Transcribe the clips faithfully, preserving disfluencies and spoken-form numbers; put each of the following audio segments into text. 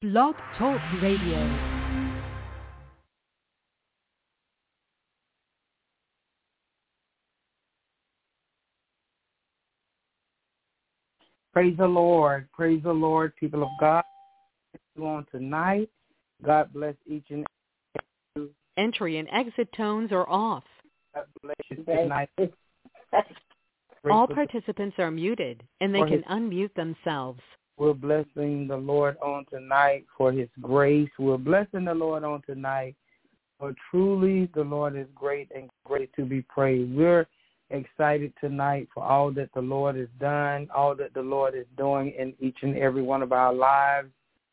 Blog Talk Radio. Praise the Lord. Praise the Lord, people of God. On tonight, God bless each and every. Entry and exit tones are off. God bless you tonight. All participants are muted, and they can unmute themselves. We're blessing the Lord on tonight for his grace. We're blessing the Lord on tonight, for truly the Lord is great and great to be praised. We're excited tonight for all that the Lord has done, all that the Lord is doing in each and every one of our lives.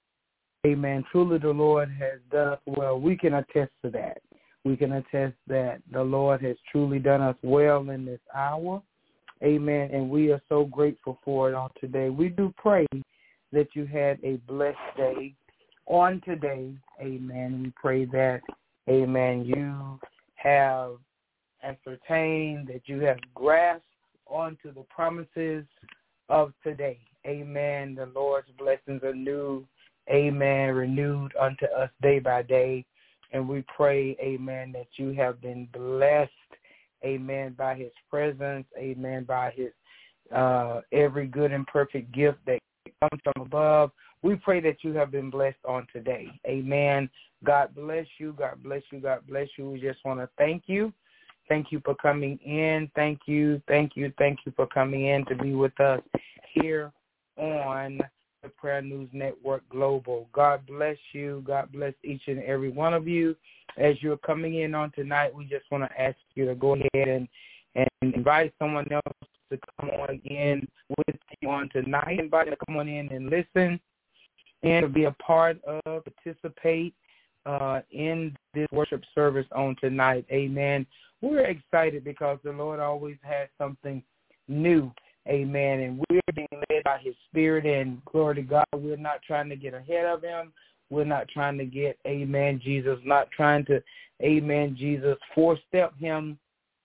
Amen. Truly the Lord has done us well. We can attest to that. We can attest that the Lord has truly done us well in this hour. Amen. And we are so grateful for it on today. We do pray that you had a blessed day on today. Amen. We pray that, amen, you have ascertained, that you have grasped onto the promises of today. Amen. The Lord's blessings are new. Amen. Renewed unto us day by day. And we pray, amen, that you have been blessed, amen, by his presence, amen, by his uh, every good and perfect gift that comes from above. We pray that you have been blessed on today. Amen. God bless you. God bless you. God bless you. We just want to thank you. Thank you for coming in. Thank you. Thank you. Thank you for coming in to be with us here on the Prayer News Network Global. God bless you. God bless each and every one of you. As you're coming in on tonight, we just want to ask you to go ahead and, and invite someone else to come on in with you on tonight. Invite them to come on in and listen and to be a part of, participate uh, in this worship service on tonight. Amen. We're excited because the Lord always has something new. Amen. And we're being led by his spirit, and glory to God, we're not trying to get ahead of him. We're not trying to get, amen, Jesus, not trying to, amen, Jesus, four-step him,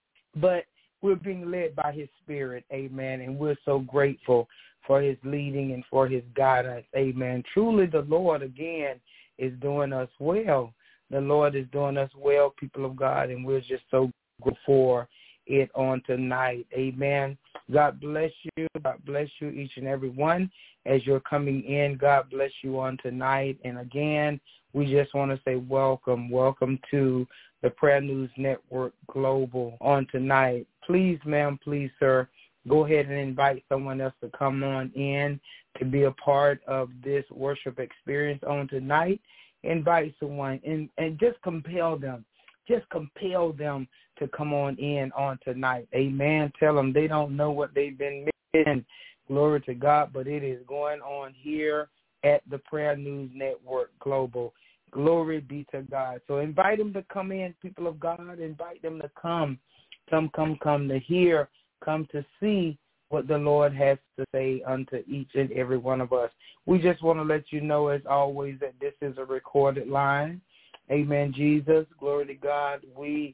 but we're being led by his spirit, amen, and we're so grateful for his leading and for his guidance, amen. Truly the Lord, again, is doing us well. The Lord is doing us well, people of God, and we're just so grateful for it on tonight, amen. God bless you. God bless you, each and every one, as you're coming in. God bless you on tonight. And again, we just want to say welcome. Welcome to the Prayer News Network Global on tonight. Please, ma'am, please, sir, go ahead and invite someone else to come on in to be a part of this worship experience on tonight. Invite someone and, and just compel them. Just compel them to come on in on tonight. Amen. Tell them they don't know what they've been missing. Glory to God, but it is going on here at the Prayer News Network Global. Glory be to God. So invite them to come in, people of God. Invite them to come. Come, come, come to hear, come to see what the Lord has to say unto each and every one of us. We just want to let you know, as always, that this is a recorded line. Amen, Jesus. Glory to God. We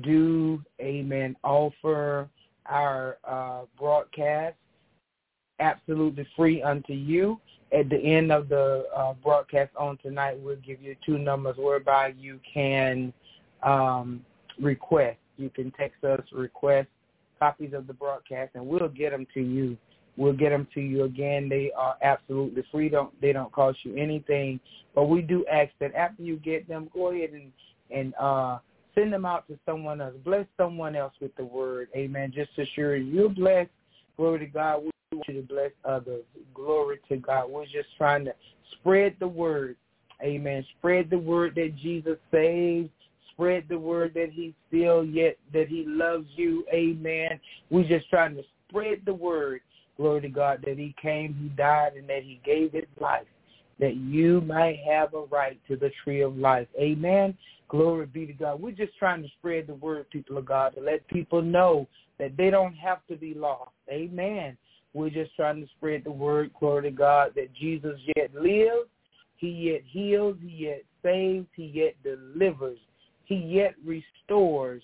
do, amen, offer our uh, broadcast absolutely free unto you. At the end of the uh, broadcast on tonight, we'll give you two numbers whereby you can um, request. You can text us, request copies of the broadcast, and we'll get them to you. We'll get them to you. Again, they are absolutely free. Don't, they don't cost you anything. But we do ask that after you get them, go ahead and, and uh, send them out to someone else. Bless someone else with the word. Amen. Just to assure you, you're blessed. Glory to God. We want you to bless others. Glory to God. We're just trying to spread the word. Amen. Spread the word that Jesus saves. Spread the word that he still yet, that he loves you. Amen. We're just trying to spread the word. Glory to God, that he came, he died, and that he gave his life, that you might have a right to the tree of life. Amen. Glory be to God. We're just trying to spread the word, people of God, to let people know that they don't have to be lost. Amen. We're just trying to spread the word, glory to God, that Jesus yet lives, he yet heals, he yet saves, he yet delivers, he yet restores.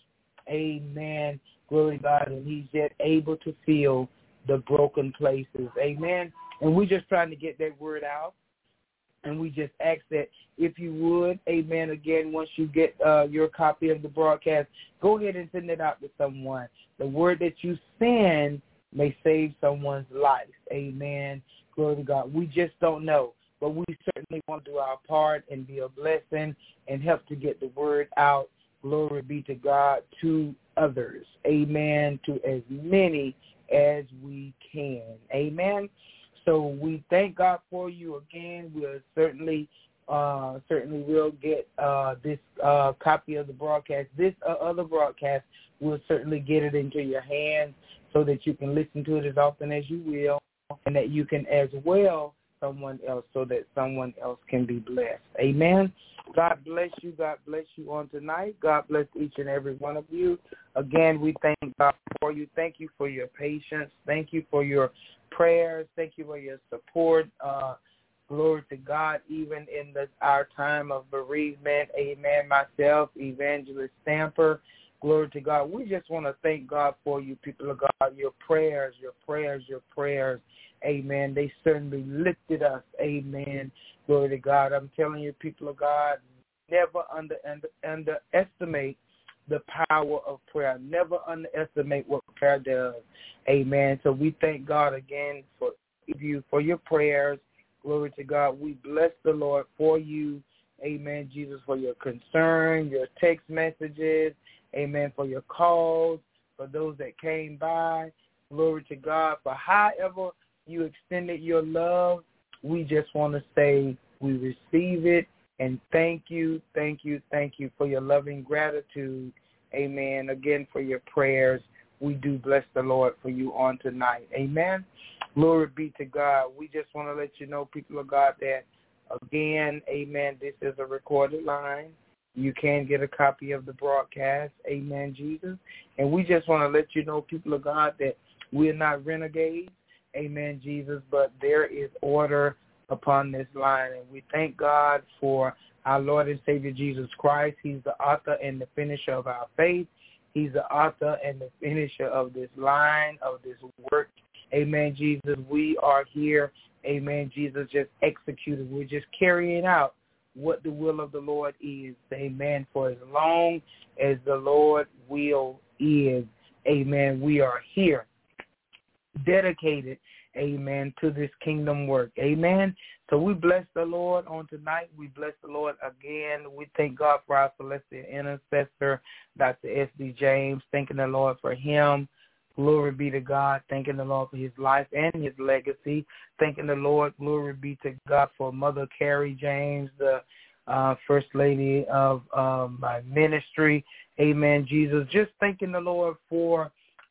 Amen. Glory to God, and he's yet able to fill the broken places. Amen. And we're just trying to get that word out. And we just ask that if you would, amen, again, once you get uh, your copy of the broadcast, go ahead and send it out to someone. The word that you send may save someone's life. Amen. Glory to God. We just don't know, but we certainly want to do our part and be a blessing and help to get the word out. Glory be to God, to others. Amen. To as many as we can. Amen. So we thank God for you again. We'll certainly, uh, certainly will get uh, this uh, copy of the broadcast. This uh, other broadcast, we'll certainly get it into your hands so that you can listen to it as often as you will, and that you can as well someone else so that someone else can be blessed. Amen. God bless you. God bless you on tonight. God bless each and every one of you. Again, we thank God for you. Thank you for your patience. Thank you for your prayers. Thank you for your support. Uh, glory to God, even in this, our time of bereavement. Amen. Myself, Evangelist Stamper. Glory to God. We just want to thank God for you, people of God, your prayers, your prayers, your prayers. Amen. They certainly lifted us. Amen. Glory to God. I'm telling you, people of God, never under, under, underestimate the power of prayer. Never underestimate what prayer does. Amen. So we thank God again for you, for your prayers. Glory to God. We bless the Lord for you. Amen, Jesus, for your concern, your text messages. Amen, for your calls, for those that came by. Glory to God. For however you extended your love, we just want to say we receive it and thank you, thank you, thank you for your loving gratitude. Amen. Again, for your prayers. We do bless the Lord for you on tonight. Amen. Glory be to God. We just want to let you know, people of God, that again, amen, this is a recorded line. You can get a copy of the broadcast. Amen, Jesus. And we just want to let you know, people of God, that we're not renegades. Amen, Jesus. But there is order upon this line. And we thank God for our Lord and Savior Jesus Christ. He's the author and the finisher of our faith. He's the author and the finisher of this line, of this work. Amen, Jesus. We are here. Amen, Jesus, just executing. We're just carrying out what the will of the Lord is. Amen. For as long as the Lord will is, amen, we are here dedicated, amen, to this kingdom work. Amen. So we bless the Lord on tonight. We bless the Lord again. We thank God for our celestial intercessor, Doctor S D James, thanking the Lord for him. Glory be to God. Thanking the Lord for his life and his legacy. Thanking the Lord. Glory be to God for Mother Carrie James, the uh, First Lady of um, my ministry. Amen, Jesus. Just thanking the Lord for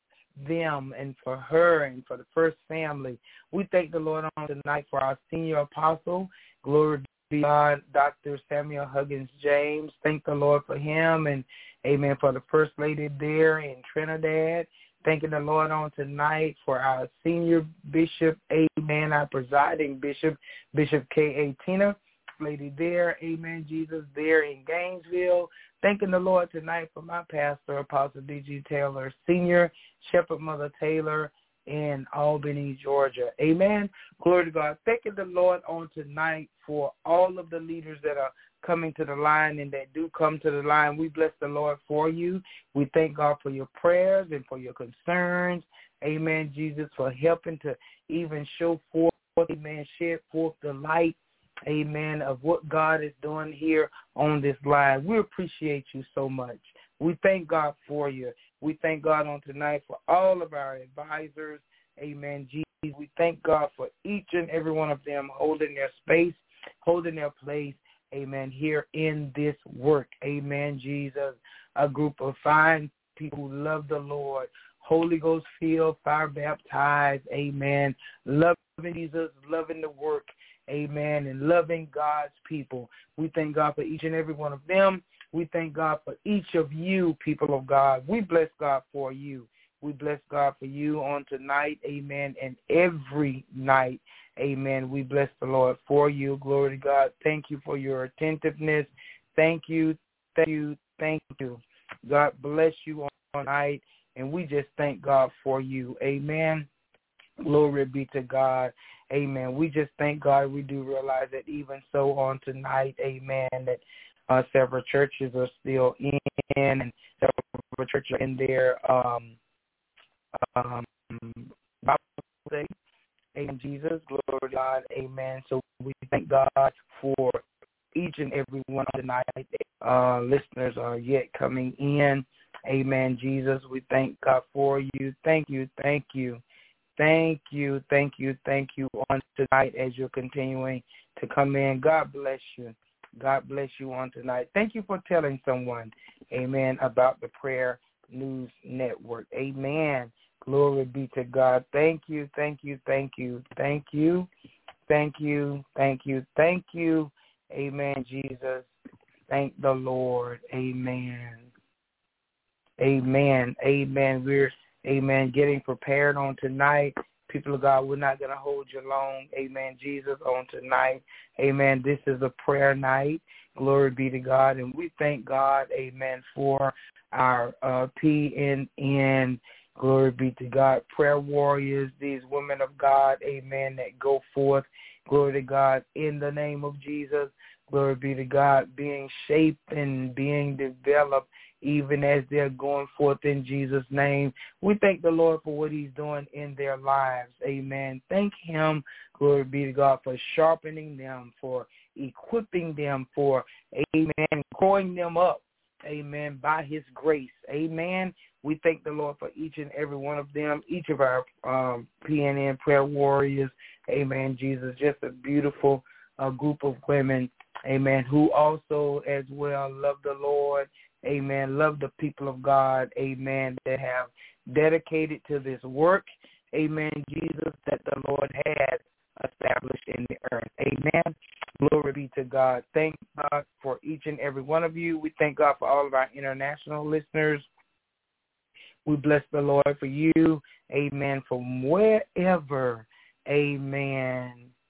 them and for her and for the First Family. We thank the Lord on tonight for our senior apostle. Glory be to God, Doctor Samuel Huggins James. Thank the Lord for him and, amen, for the First Lady there in Trinidad. Thanking the Lord on tonight for our senior bishop, amen, our presiding bishop, Bishop K A. Tina, lady there, amen, Jesus, there in Gainesville. Thanking the Lord tonight for my pastor, Apostle D G. Taylor, Senior, Shepherd Mother Taylor in Albany, Georgia. Amen. Glory to God. Thanking the Lord on tonight for all of the leaders that are coming to the line and that do come to the line. We bless the Lord for you. We thank God for your prayers and for your concerns. Amen, Jesus, for helping to even show forth, amen, shed forth the light, amen, of what God is doing here on this line. We appreciate you so much. We thank God for you. We thank God on tonight for all of our advisors. Amen, Jesus. We thank God for each and every one of them holding their space, holding their place, amen, here in this work. Amen, Jesus. A group of fine people who love the Lord, Holy Ghost filled, fire baptized, amen, loving Jesus, loving the work, amen, and loving God's people. We thank God for each and every one of them. We thank God for each of you, people of God. We bless God for you. We bless God for you on tonight, amen, and every night, amen. We bless the Lord for you. Glory to God. Thank you for your attentiveness. Thank you, thank you, thank you. God bless you on tonight, and we just thank God for you. Amen. Glory be to God. Amen. We just thank God. We do realize that even so on tonight, amen, that uh, several churches are still in, and several churches are in their um, um, Bible study. Amen, Jesus. Glory to God. Amen. So we thank God for each and every one tonight. Uh, listeners are yet coming in. Amen, Jesus. We thank God for you. Thank you. Thank you. Thank you, thank you, thank you on tonight as you're continuing to come in. God bless you. God bless you on tonight. Thank you for telling someone, amen, about the Prayer News Network. Amen. Glory be to God. Thank you, thank you, thank you, thank you, thank you, thank you, thank you. Amen, Jesus. Thank the Lord. Amen. Amen. Amen. We're Amen. Getting prepared on tonight. People of God, we're not going to hold you long. Amen. Jesus, on tonight. Amen. This is a prayer night. Glory be to God. And we thank God, amen, for our uh, P N N. Glory be to God. Prayer warriors, these women of God, amen, that go forth. Glory to God. In the name of Jesus. Glory be to God. Being shaped and being developed even as they're going forth in Jesus' name. We thank the Lord for what he's doing in their lives. Amen. Thank him, glory be to God, for sharpening them, for equipping them, for, amen, growing them up, amen, by his grace. Amen. We thank the Lord for each and every one of them, each of our um, P N N prayer warriors. Amen, Jesus. Just a beautiful uh, group of women, amen, who also as well love the Lord. Amen. Love the people of God. Amen. That have dedicated to this work. Amen. Jesus, that the Lord has established in the earth. Amen. Glory be to God. Thank God for each and every one of you. We thank God for all of our international listeners. We bless the Lord for you. Amen. From wherever, amen,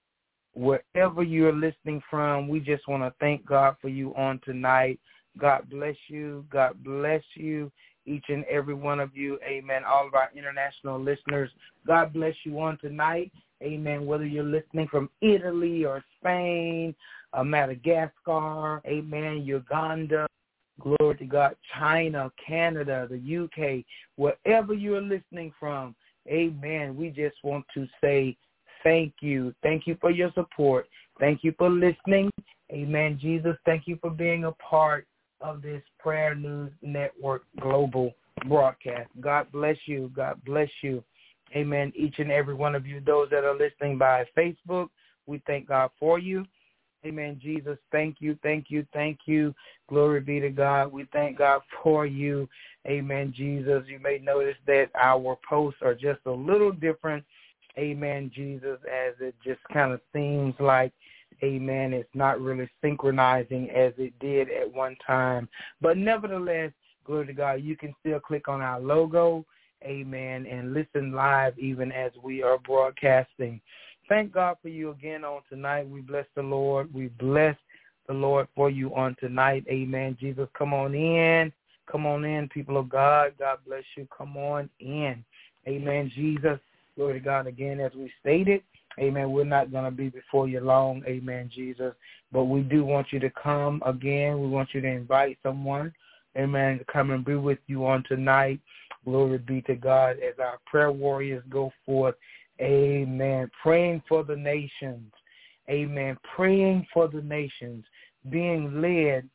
wherever you're listening from, we just want to thank God for you on tonight. God bless you. God bless you, each and every one of you. Amen. All of our international listeners, God bless you on tonight. Amen. Whether you're listening from Italy or Spain, uh, Madagascar, amen, Uganda, glory to God, China, Canada, the U K, wherever you're listening from, amen, we just want to say thank you. Thank you for your support. Thank you for listening. Amen. Jesus, thank you for being a part of this Prayer News Network global broadcast. God bless you. God bless you. Amen. Each and every one of you, those that are listening by Facebook, we thank God for you. Amen. Jesus, thank you, thank you, thank you. Glory be to God. We thank God for you. Amen. Jesus, you may notice that our posts are just a little different. Amen. Jesus, as it just kind of seems like, amen, it's not really synchronizing as it did at one time. But nevertheless, glory to God, you can still click on our logo, amen, and listen live even as we are broadcasting. Thank God for you again on tonight. We bless the Lord. We bless the Lord for you on tonight. Amen. Jesus, come on in. Come on in, people of God. God bless you. Come on in. Amen. Jesus, glory to God again, as we stated. Amen. We're not going to be before you long. Amen, Jesus. But we do want you to come again. We want you to invite someone, amen, to come and be with you on tonight. Glory be to God as our prayer warriors go forth. Amen. Praying for the nations. Amen. Praying for the nations. Being led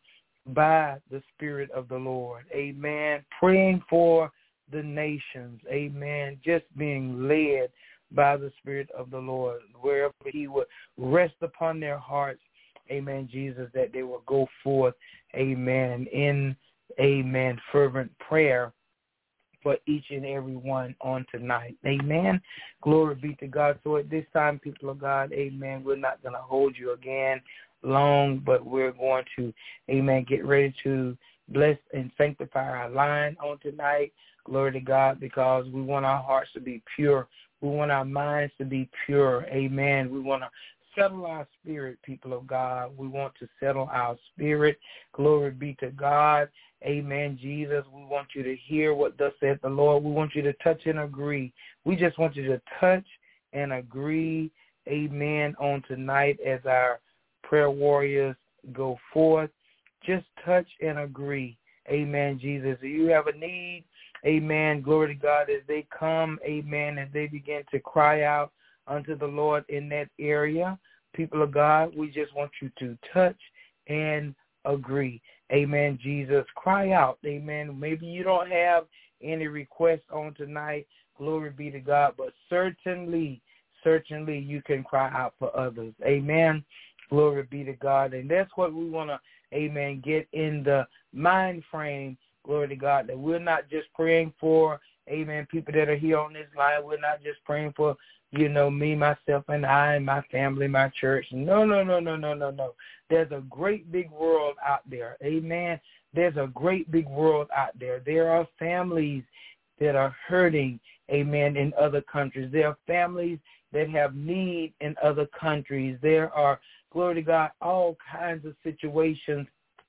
by the Spirit of the Lord. Amen. Praying for the nations. Amen. Just being led by the Spirit of the Lord, wherever he would rest upon their hearts, amen, Jesus, that they will go forth, amen, in, amen, fervent prayer for each and every one on tonight. Amen. Glory be to God. So at this time, people of God, amen, we're not going to hold you again long, but we're going to, amen, get ready to bless and sanctify our line on tonight. Glory to God, because we want our hearts to be pure. We want our minds to be pure. Amen. We want to settle our spirit, people of God. We want to settle our spirit. Glory be to God. Amen, Jesus. We want you to hear what thus saith the Lord. We want you to touch and agree. We just want you to touch and agree. amen, on tonight as our prayer warriors go forth. Just touch and agree, amen, Jesus. If you have a need, amen, glory to God, as they come, amen, as they begin to cry out unto the Lord in that area, people of God, we just want you to touch and agree, amen, Jesus. Cry out, amen. Maybe you don't have any requests on tonight, glory be to God, but certainly, certainly you can cry out for others, amen. Glory be to God. And that's what we want to, amen, get in the mind frame, glory to God, that we're not just praying for, amen, people that are here on this line. We're not just praying for, you know, me, myself, and I, and my family, my church. No, no, no, no, no, no, no. There's a great big world out there, amen. There's a great big world out there. There are families that are hurting, amen, in other countries. There are families that have need in other countries. There are, glory to God, all kinds of situations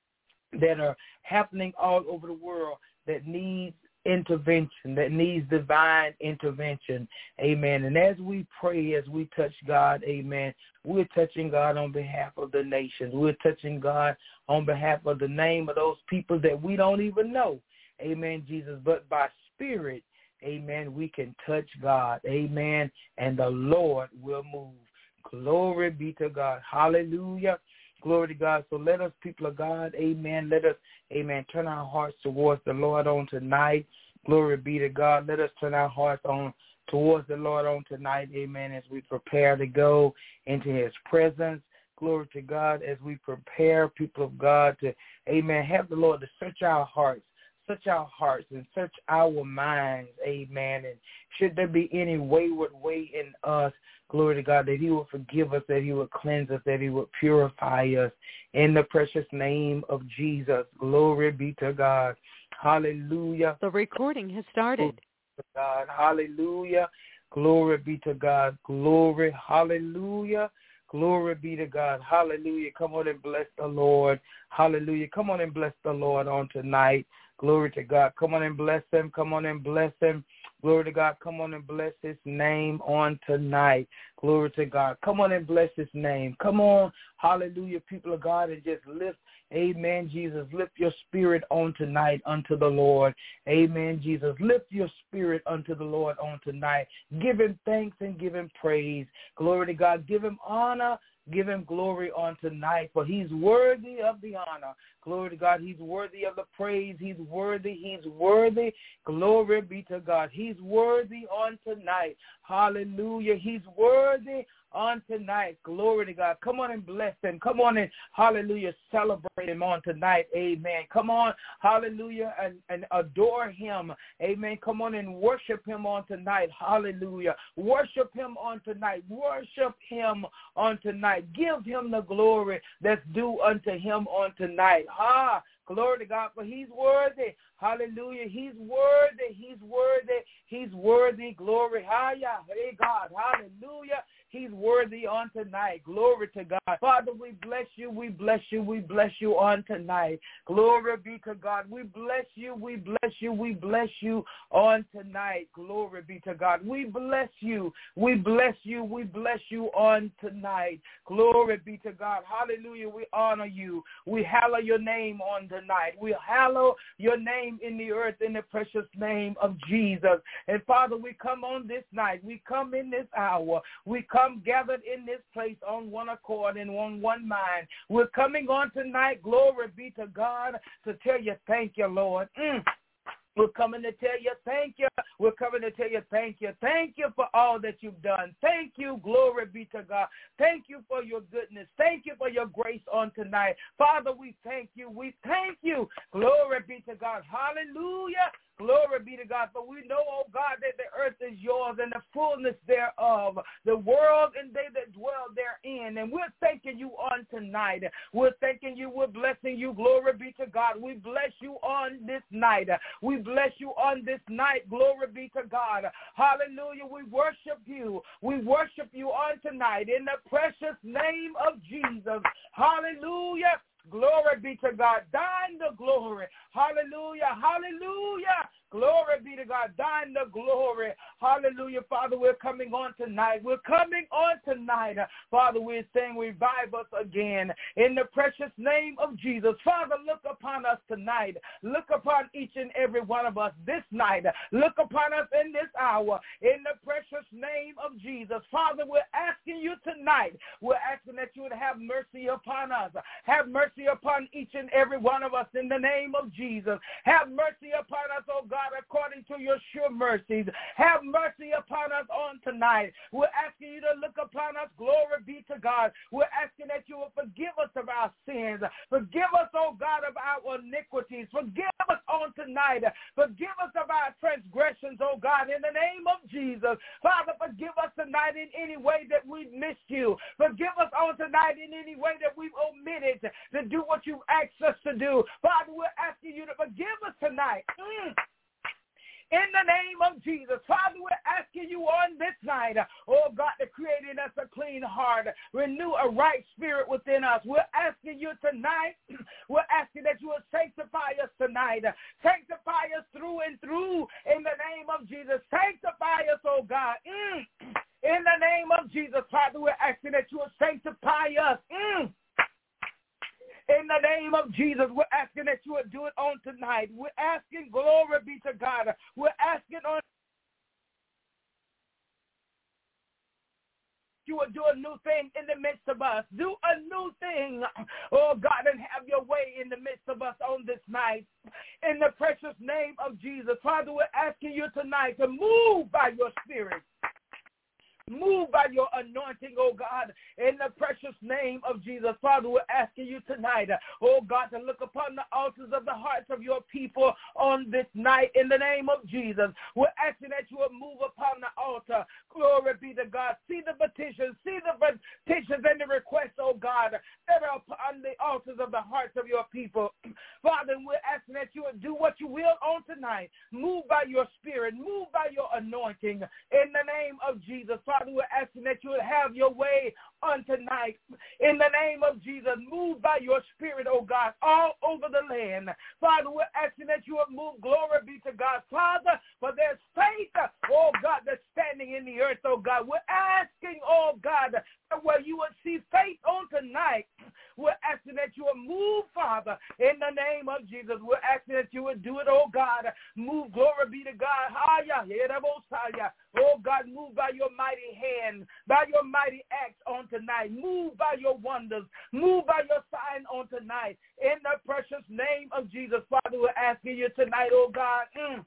that are happening all over the world that needs intervention, that needs divine intervention, amen. And as we pray, as we touch God, amen, we're touching God on behalf of the nations. We're touching God on behalf of the name of those people that we don't even know, amen, Jesus. But by spirit, amen, we can touch God, amen, and the Lord will move. Glory be to God. Hallelujah. Glory to God. So let us, people of God, amen, let us, amen, turn our hearts towards the Lord on tonight. Glory be to God. Let us turn our hearts on towards the Lord on tonight, amen, as we prepare to go into his presence. Glory to God, as we prepare, people of God, to, amen, have the Lord to search our hearts. Search our hearts and search our minds, amen. And should there be any wayward way in us, glory to God, that he will forgive us, that he will cleanse us, that he will purify us in the precious name of Jesus. Glory be to God. Hallelujah. The recording has started. Glory to God. Hallelujah. Glory be to God. Glory. Hallelujah. Glory be to God. Hallelujah. Come on and bless the Lord. Hallelujah. Come on and bless the Lord on tonight. Glory to God. Come on and bless him. Come on and bless him. Glory to God. Come on and bless his name on tonight. Glory to God. Come on and bless his name. Come on. Hallelujah, people of God, and just lift, amen, Jesus. Lift your spirit on tonight unto the Lord. Amen, Jesus. Lift your spirit unto the Lord on tonight. Give him thanks and give him praise. Glory to God. Give him honor. Give him glory on tonight, for he's worthy of the honor. Glory to God. He's worthy of the praise. He's worthy. He's worthy. Glory be to God. He's worthy on tonight. Hallelujah. He's worthy on tonight. Glory to God. Come on and bless him. Come on and, hallelujah, celebrate him on tonight. Amen. Come on, hallelujah, and, and adore him. Amen. Come on and worship him on tonight. Hallelujah. Worship him on tonight. Worship him on tonight. Give him the glory that's due unto him on tonight. Ah, glory to God, for he's worthy. Hallelujah. He's worthy. He's worthy. He's worthy. Glory. Hiya. Hey, God. Hallelujah. He's worthy on tonight. Glory to God. Father, we bless you. We bless you. We bless you on tonight. Glory be to God. We bless you. We bless you. We bless you on tonight. Glory be to God. We bless you. We bless you. We bless you on tonight. Glory be to God. Hallelujah. We honor you. We hallow your name on tonight. We hallow your name in the earth in the precious name of Jesus. And Father, we come on this night. We come in this hour. We come Come gathered in this place on one accord and on one mind. We're coming on tonight, glory be to God, to tell you thank you, Lord. Mm. We're coming to tell you thank you. We're coming to tell you thank you. Thank you for all that you've done. Thank you. Glory be to God. Thank you for your goodness. Thank you for your grace on tonight. Father, we thank you. We thank you. Glory be to God. Hallelujah. Glory be to God. For we know, oh God, that the earth is yours and the fullness thereof, the world and they that dwell therein. And we're thanking you on tonight. We're thanking you. We're blessing you. Glory be to God. We bless you on this night. We bless you on this night. Glory be to God. Hallelujah. We worship you. We worship you on tonight in the precious name of Jesus. Hallelujah. Glory be to God. Thine the glory. Hallelujah. Hallelujah. Glory be to God. Thine the glory. Hallelujah, Father, we're coming on tonight. We're coming on tonight. Father, we're saying revive us again in the precious name of Jesus. Father, look upon us tonight. Look upon each and every one of us this night. Look upon us in this hour in the precious name of Jesus. Father, we're asking you tonight. We're asking that you would have mercy upon us. Have mercy upon each and every one of us in the name of Jesus. Have mercy upon us, oh God, according to your sure mercies. Have mercy upon us on tonight. We're asking you to look upon us. Glory be to God. We're asking that you will forgive us of our sins. Forgive us, oh God, of our iniquities. Forgive us on tonight. Forgive us of our transgressions, oh God, in the name of Jesus. Father, forgive us tonight in any way that we've missed you. Forgive us on tonight in any way that we've omitted to do what you've asked us to do. Father, we're asking you to forgive us tonight. Mm. In the name of Jesus. Father, we're asking you on this night, oh God, to create in us a clean heart, renew a right spirit within us. We're asking you tonight, we're asking that you will sanctify us tonight. Sanctify us through and through in the name of Jesus. Sanctify us, oh God. Mm. In the name of Jesus, Father, we're asking that you will sanctify us. Mm. In the name of Jesus, we're asking that you would do it on tonight. We're asking, glory be to God. We're asking on you would do a new thing in the midst of us. Do a new thing, oh God, and have your way in the midst of us on this night. In the precious name of Jesus, Father, we're asking you tonight to move by your spirit. Move by your anointing, oh God, in the precious name of Jesus. Father, we're asking you tonight, oh God, to look upon the altars of the hearts of your people on this night in the name of Jesus. We're asking that you will move upon the altar. Glory be to God. See the petitions, see the petitions and the requests, oh God, that are upon the altars of the hearts of your people. Father, we're asking that you would do what you will on tonight. Move by your spirit. Move by your anointing in the name of Jesus. Father, we're asking that you would have your way on tonight. In the name of Jesus, move by your spirit, oh God, all over the land. Father, we're asking that you would move. Glory be to God. Father, for there's faith, oh God, that's standing in the earth, oh God. We're asking, oh God, where you would see faith on tonight. We're asking that you would move, Father, in the name of Jesus. We're asking that you would do it, oh God. Move, glory be to God. Oh God, move by your mighty hand, by your mighty acts on tonight. Move by your wonders. Move by your sign on tonight. In the precious name of Jesus, Father, we're asking you tonight, oh God. Mm.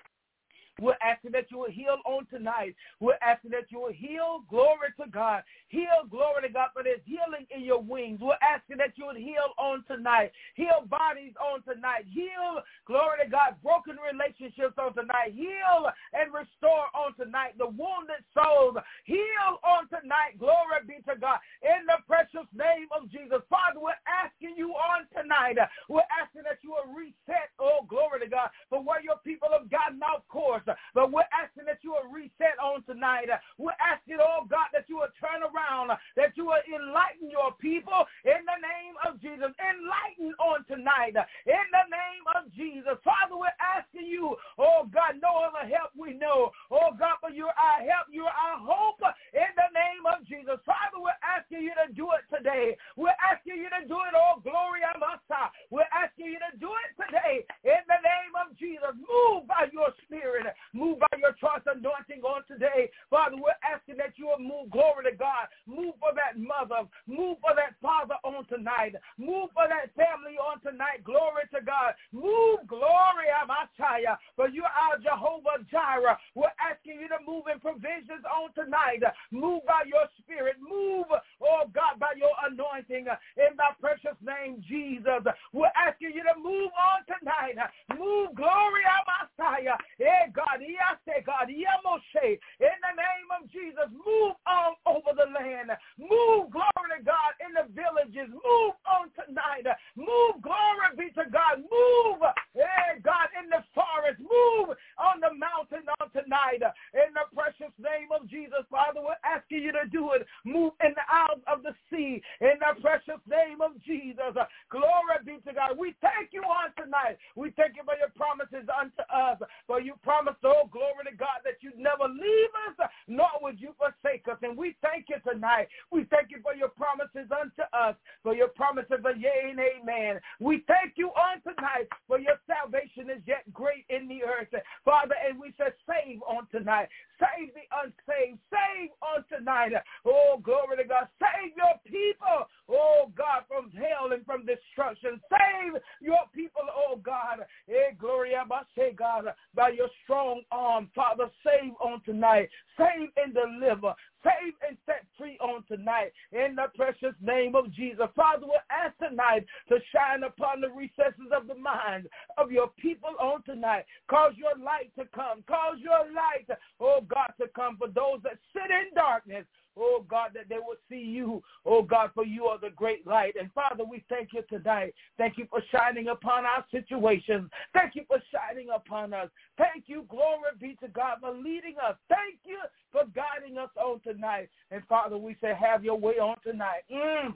We're asking that you will heal on tonight. We're asking that you will heal. Glory to God. Heal, glory to God, for there's healing in your wings. We're asking that you would heal on tonight. Heal bodies on tonight. Heal, glory to God, broken relationships on tonight. Heal and restore on tonight the wounded souls. Heal on tonight. Glory be to God. In the precious name of Jesus. Father, we're asking you on tonight. We're asking that you will reset, oh, glory to God, for where your people have gotten off course. But we're asking that you will reset on tonight. We're asking, oh God, that you will turn around, that you will enlighten your people in the name of Jesus. Enlighten on tonight in the name of Jesus. Father, we're asking you, oh God, no other help we know. Oh God, but you're our help. You're our hope in the name of Jesus. Father, we're asking you to do it today. We're asking you to do it, oh Gloria Massa. We're asking you to do it today in the name of Jesus. Move by your spirit. Move by your trust anointing on today. Father, we're asking that you will move. Glory to God. Move for that mother. Move for that father on tonight. Move for that family on tonight. Glory to God. Move, glory, Messiah. For you are Jehovah Jireh. We're asking you to move in provisions on tonight. Move by your spirit. Move, oh God, by your anointing. In the precious name, Jesus. We're asking you to move on tonight. Move, glory, Messiah. Hey, God. God, God, in the name of Jesus, move on over the land. Move, glory to God, in the villages. Move on tonight. Move, glory be to God. Move, hey, God, in the forest. Move on the mountain on tonight. In the precious name of Jesus, Father, we're asking you to do it. Move in the isles of the sea. In the precious name of Jesus. Glory be to God. We thank you on tonight. We thank you for your promises unto us. For you promised, oh, glory to God, that you'd never leave us, nor would you forsake us. And we thank you tonight. We thank you for your promises unto us, for your promises are yea and amen. We thank you on tonight for your salvation is yet great in the earth. Father, and we say save on tonight. Save the unsaved. Save on tonight. Oh, glory to God. Save your people, oh, God, from hell and from destruction. Save your people, oh, God. Hey, glory, I say, God, by your strong arm. Father, save on tonight. Save and deliver. Save and set free on tonight in the precious name of Jesus. Father, we ask tonight to shine upon the recesses of the minds of your people on tonight. Cause your light to come. Cause your light, oh God, to come for those that sit in darkness. Oh, God, that they will see you. Oh, God, for you are the great light. And, Father, we thank you tonight. Thank you for shining upon our situations. Thank you for shining upon us. Thank you, glory be to God, for leading us. Thank you for guiding us on tonight. And, Father, we say have your way on tonight. Mm.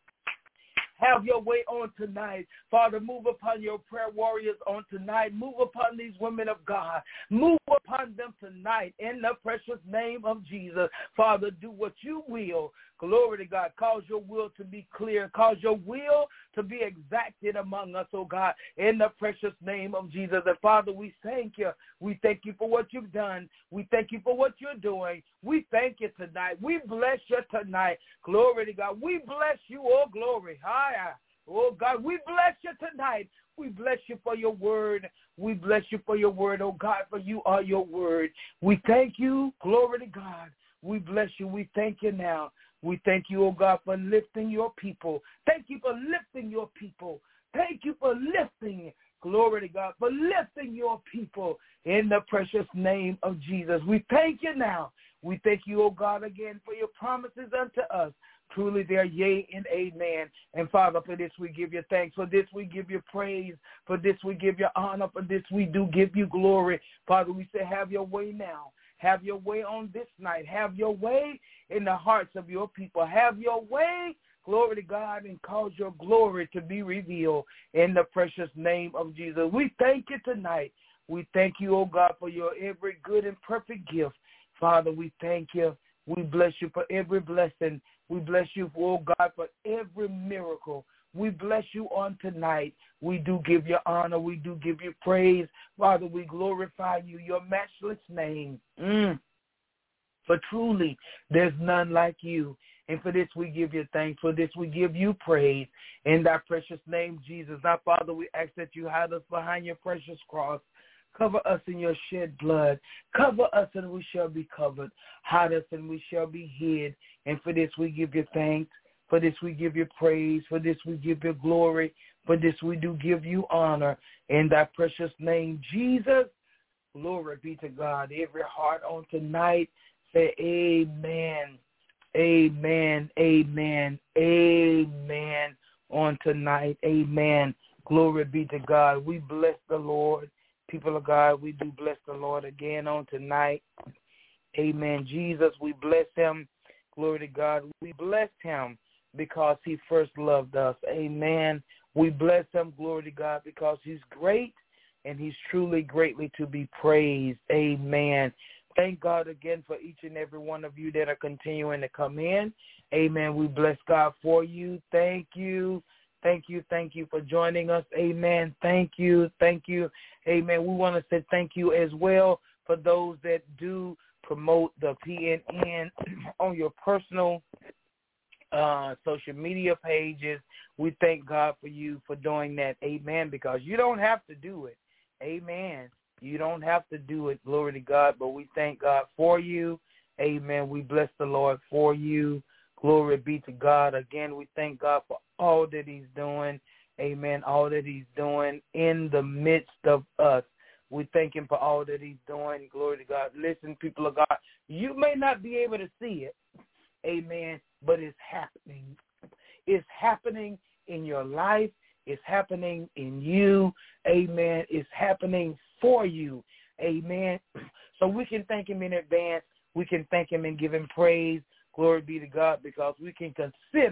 Have your way on tonight. Father, move upon your prayer warriors on tonight. Move upon these women of God. Move upon them tonight in the precious name of Jesus. Father, do what you will. Glory to God. Cause your will to be clear. Cause your will to be exacted among us, oh God, in the precious name of Jesus. And Father, we thank you. We thank you for what you've done. We thank you for what you're doing. We thank you tonight. We bless you tonight. Glory to God. We bless you, oh glory. Hi, oh God, we bless you tonight. We bless you for your word. We bless you for your word, oh God, for you are your word. We thank you. Glory to God. We bless you. We thank you now. We thank you, oh God, for lifting your people. Thank you for lifting your people. Thank you for lifting, glory to God, for lifting your people in the precious name of Jesus. We thank you now. We thank you, oh God, again for your promises unto us. Truly they are yea and amen. And Father, for this we give you thanks. For this we give you praise. For this we give you honor. For this we do give you glory. Father, we say have your way now. Have your way on this night. Have your way in the hearts of your people. Have your way, glory to God, and cause your glory to be revealed in the precious name of Jesus. We thank you tonight. We thank you, oh God, for your every good and perfect gift. Father, we thank you. We bless you for every blessing. We bless you, oh God, for every miracle. We bless you on tonight. We do give you honor. We do give you praise. Father, we glorify you, your matchless name. Mm. For truly, there's none like you. And for this, we give you thanks. For this, we give you praise. In thy precious name, Jesus. Now, Father, we ask that you hide us behind your precious cross. Cover us in your shed blood. Cover us and we shall be covered. Hide us and we shall be hid. And for this, we give you thanks. For this, we give you praise. For this, we give you glory. For this, we do give you honor. In thy precious name, Jesus, glory be to God. Every heart on tonight, say amen, amen, amen, amen on tonight. Amen. Glory be to God. We bless the Lord. People of God, we do bless the Lord again on tonight. Amen. Jesus, we bless him. Glory to God. We bless him because he first loved us. Amen. We bless him, glory to God, because he's great and he's truly greatly to be praised. Amen. Thank God again for each and every one of you that are continuing to come in. Amen. We bless God for you. Thank you. Thank you. Thank you for joining us. Amen. Thank you. Thank you. Amen. We want to say thank you as well for those that do promote the P N N on your personal uh, social media pages. We thank God for you for doing that. Amen. Because you don't have to do it. Amen. You don't have to do it. Glory to God. But we thank God for you. Amen. We bless the Lord for you. Glory be to God. Again, we thank God for all that he's doing. Amen. All that he's doing in the midst of us. We thank him for all that he's doing. Glory to God. Listen, people of God, you may not be able to see it. Amen. But it's happening. It's happening in your life. It's happening in you. Amen. It's happening for you. Amen. So we can thank him in advance. We can thank him and give him praise. Glory be to God, because we can consider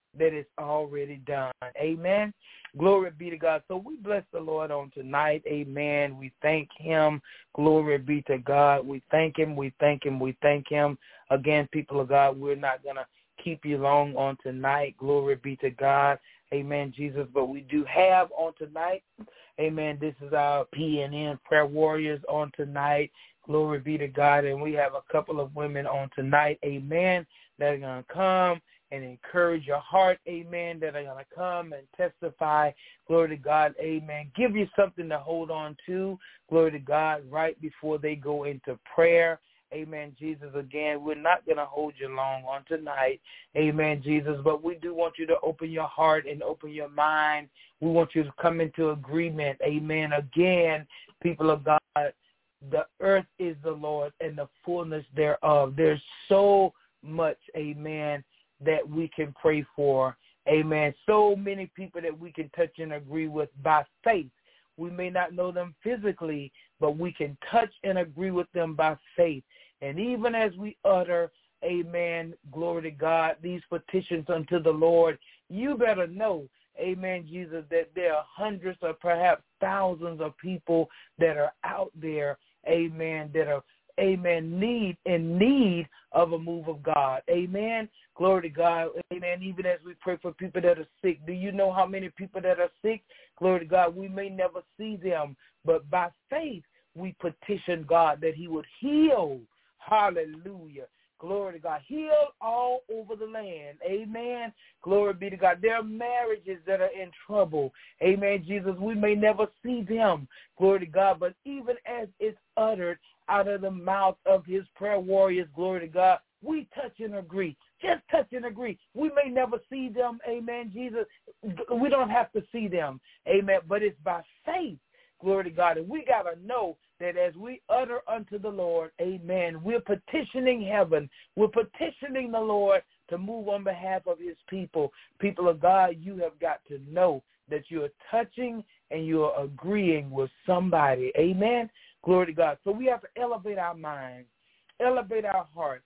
that it's already done. Amen. Glory be to God. So we bless the Lord on tonight. Amen. We thank him. Glory be to God. We thank him. We thank him. We thank him. Again, people of God, we're not going to keep you long on tonight. Glory be to God. Amen, Jesus. But we do have on tonight, amen, this is our P N N Prayer Warriors on tonight. Glory be to God. And we have a couple of women on tonight, amen, that are going to come and encourage your heart, amen, that are going to come and testify, glory to God, amen. Give you something to hold on to, glory to God, right before they go into prayer. Amen, Jesus. Again, we're not going to hold you long on tonight. Amen, Jesus. But we do want you to open your heart and open your mind. We want you to come into agreement. Amen. Again, people of God, the earth is the Lord and the fullness thereof. There's so much, amen, that we can pray for. Amen. So many people that we can touch and agree with by faith. We may not know them physically, but we can touch and agree with them by faith. And even as we utter, amen, glory to God, these petitions unto the Lord, you better know, amen, Jesus, that there are hundreds or perhaps thousands of people that are out there, amen, that are, amen, need in need of a move of God. Amen. Glory to God. Amen. Even as we pray for people that are sick, do you know how many people that are sick? Glory to God. We may never see them, but by faith, we petition God that he would heal. Hallelujah. Glory to God. Heal all over the land. Amen. Glory be to God. There are marriages that are in trouble. Amen, Jesus. We may never see them. Glory to God. But even as it's uttered out of the mouth of his prayer warriors, glory to God, we touch and agree. Just touch and agree. We may never see them. Amen, Jesus. We don't have to see them. Amen. But it's by faith. Glory to God. And we got to know that as we utter unto the Lord, amen, we're petitioning heaven. We're petitioning the Lord to move on behalf of his people. People of God, you have got to know that you're touching and you're agreeing with somebody. Amen. Glory to God. So we have to elevate our minds, elevate our hearts,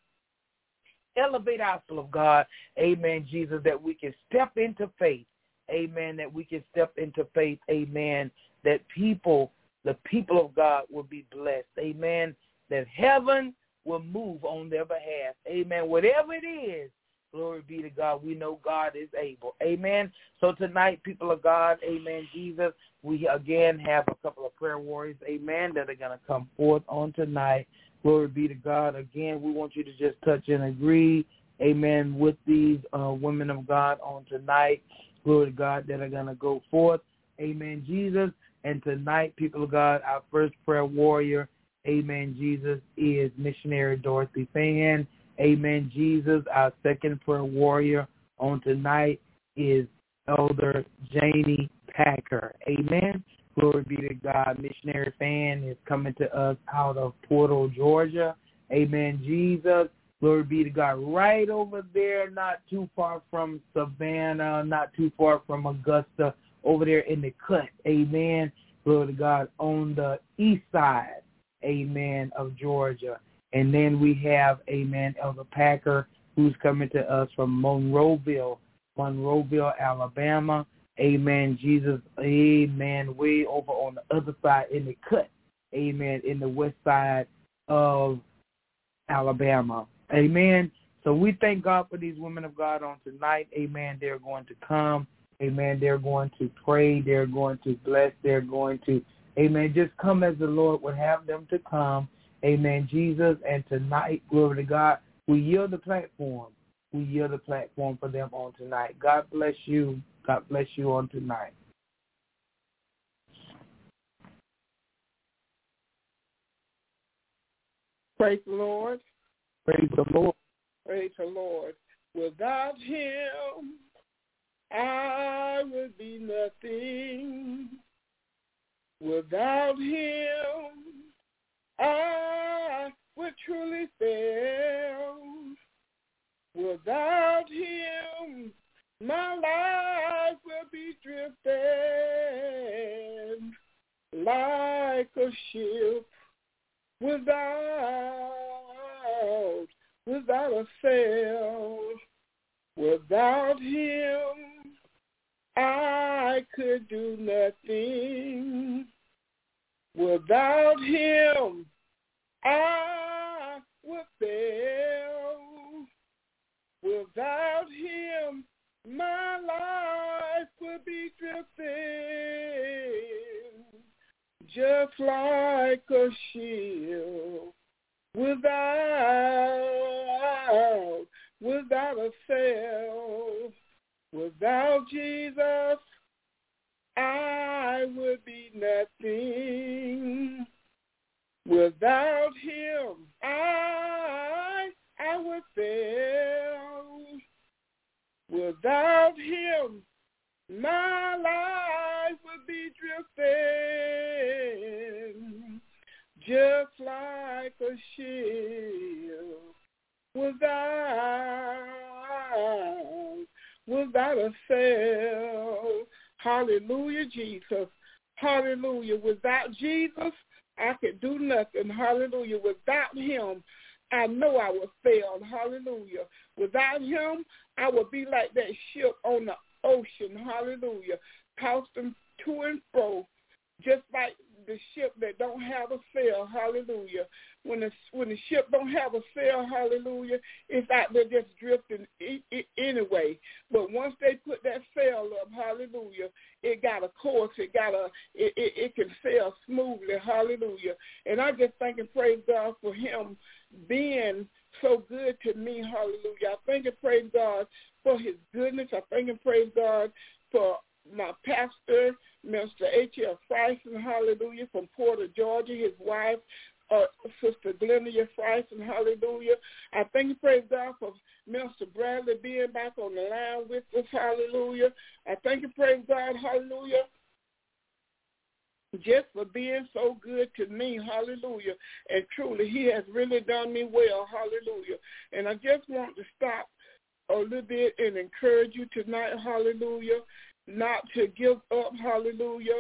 elevate our soul of God. Amen, Jesus, that we can step into faith. Amen, that we can step into faith. Amen, that people, the people of God will be blessed. Amen, that heaven will move on their behalf. Amen, whatever it is, glory be to God. We know God is able. Amen. So tonight, people of God, amen, Jesus, we again have a couple of prayer warriors, amen, that are going to come forth on tonight. Glory be to God. Again, we want you to just touch and agree, amen, with these uh, women of God on tonight. Glory to God, that are going to go forth. Amen, Jesus. And tonight, people of God, our first prayer warrior, amen, Jesus, is missionary Dorothy Fan. Amen, Jesus. Our second prayer warrior on tonight is Elder Janie Packer. Amen. Glory be to God. Missionary Fan is coming to us out of Portal, Georgia. Amen, Jesus. Glory be to God. Right over there, not too far from Savannah, not too far from Augusta, over there in the cut. Amen. Glory to God. On the east side, amen, of Georgia. And then we have, amen, Elder Packer, who's coming to us from Monroeville, Monroeville, Alabama. Amen, Jesus. Amen. Way over on the other side in the cut. Amen. In the west side of Alabama. Amen. So we thank God for these women of God on tonight. Amen. They're going to come. Amen. They're going to pray. They're going to bless. They're going to, amen, just come as the Lord would have them to come. Amen, Jesus. And tonight, glory to God, we yield the platform. We yield the platform for them on tonight. God bless you. God bless you on tonight. Praise the Lord. Praise the Lord. Praise the Lord. Without him, I would be nothing. Without him, I would truly fail. Without him, my life will be drifting like a ship without, without a sail. Without him, I could do nothing. Without him, I would fail. Without him, my life would be drifting, just like a ship without, without a sail. Without Jesus, I would be nothing. Without him, I, I would fail. Without him, my life would be drifting, just like a ship without, without a sail. Hallelujah, Jesus. Hallelujah. Without Jesus, I could do nothing. Hallelujah. Without him, I know I would fail. Hallelujah. Without him, I would be like that ship on the ocean. Hallelujah. Tossing to and fro, just like the ship that don't have a sail. Hallelujah. When the, when the ship don't have a sail, hallelujah, it's out there just drifting anyway. But once they put that sail up, hallelujah, it got a course. It got a, it, it, it can sail smoothly. Hallelujah. And I just thank and praise God for him being so good to me. Hallelujah. I thank and praise God for his goodness. I thank and praise God for my pastor, Mister H L Freisen, hallelujah, from Porter, Georgia, his wife, uh, Sister Glenia Freisen, hallelujah. I thank and praise God for Mister Bradley being back on the line with us, hallelujah. I thank and praise God, hallelujah, just for being so good to me, hallelujah. And truly, he has really done me well, hallelujah. And I just want to stop a little bit and encourage you tonight, hallelujah, not to give up, hallelujah.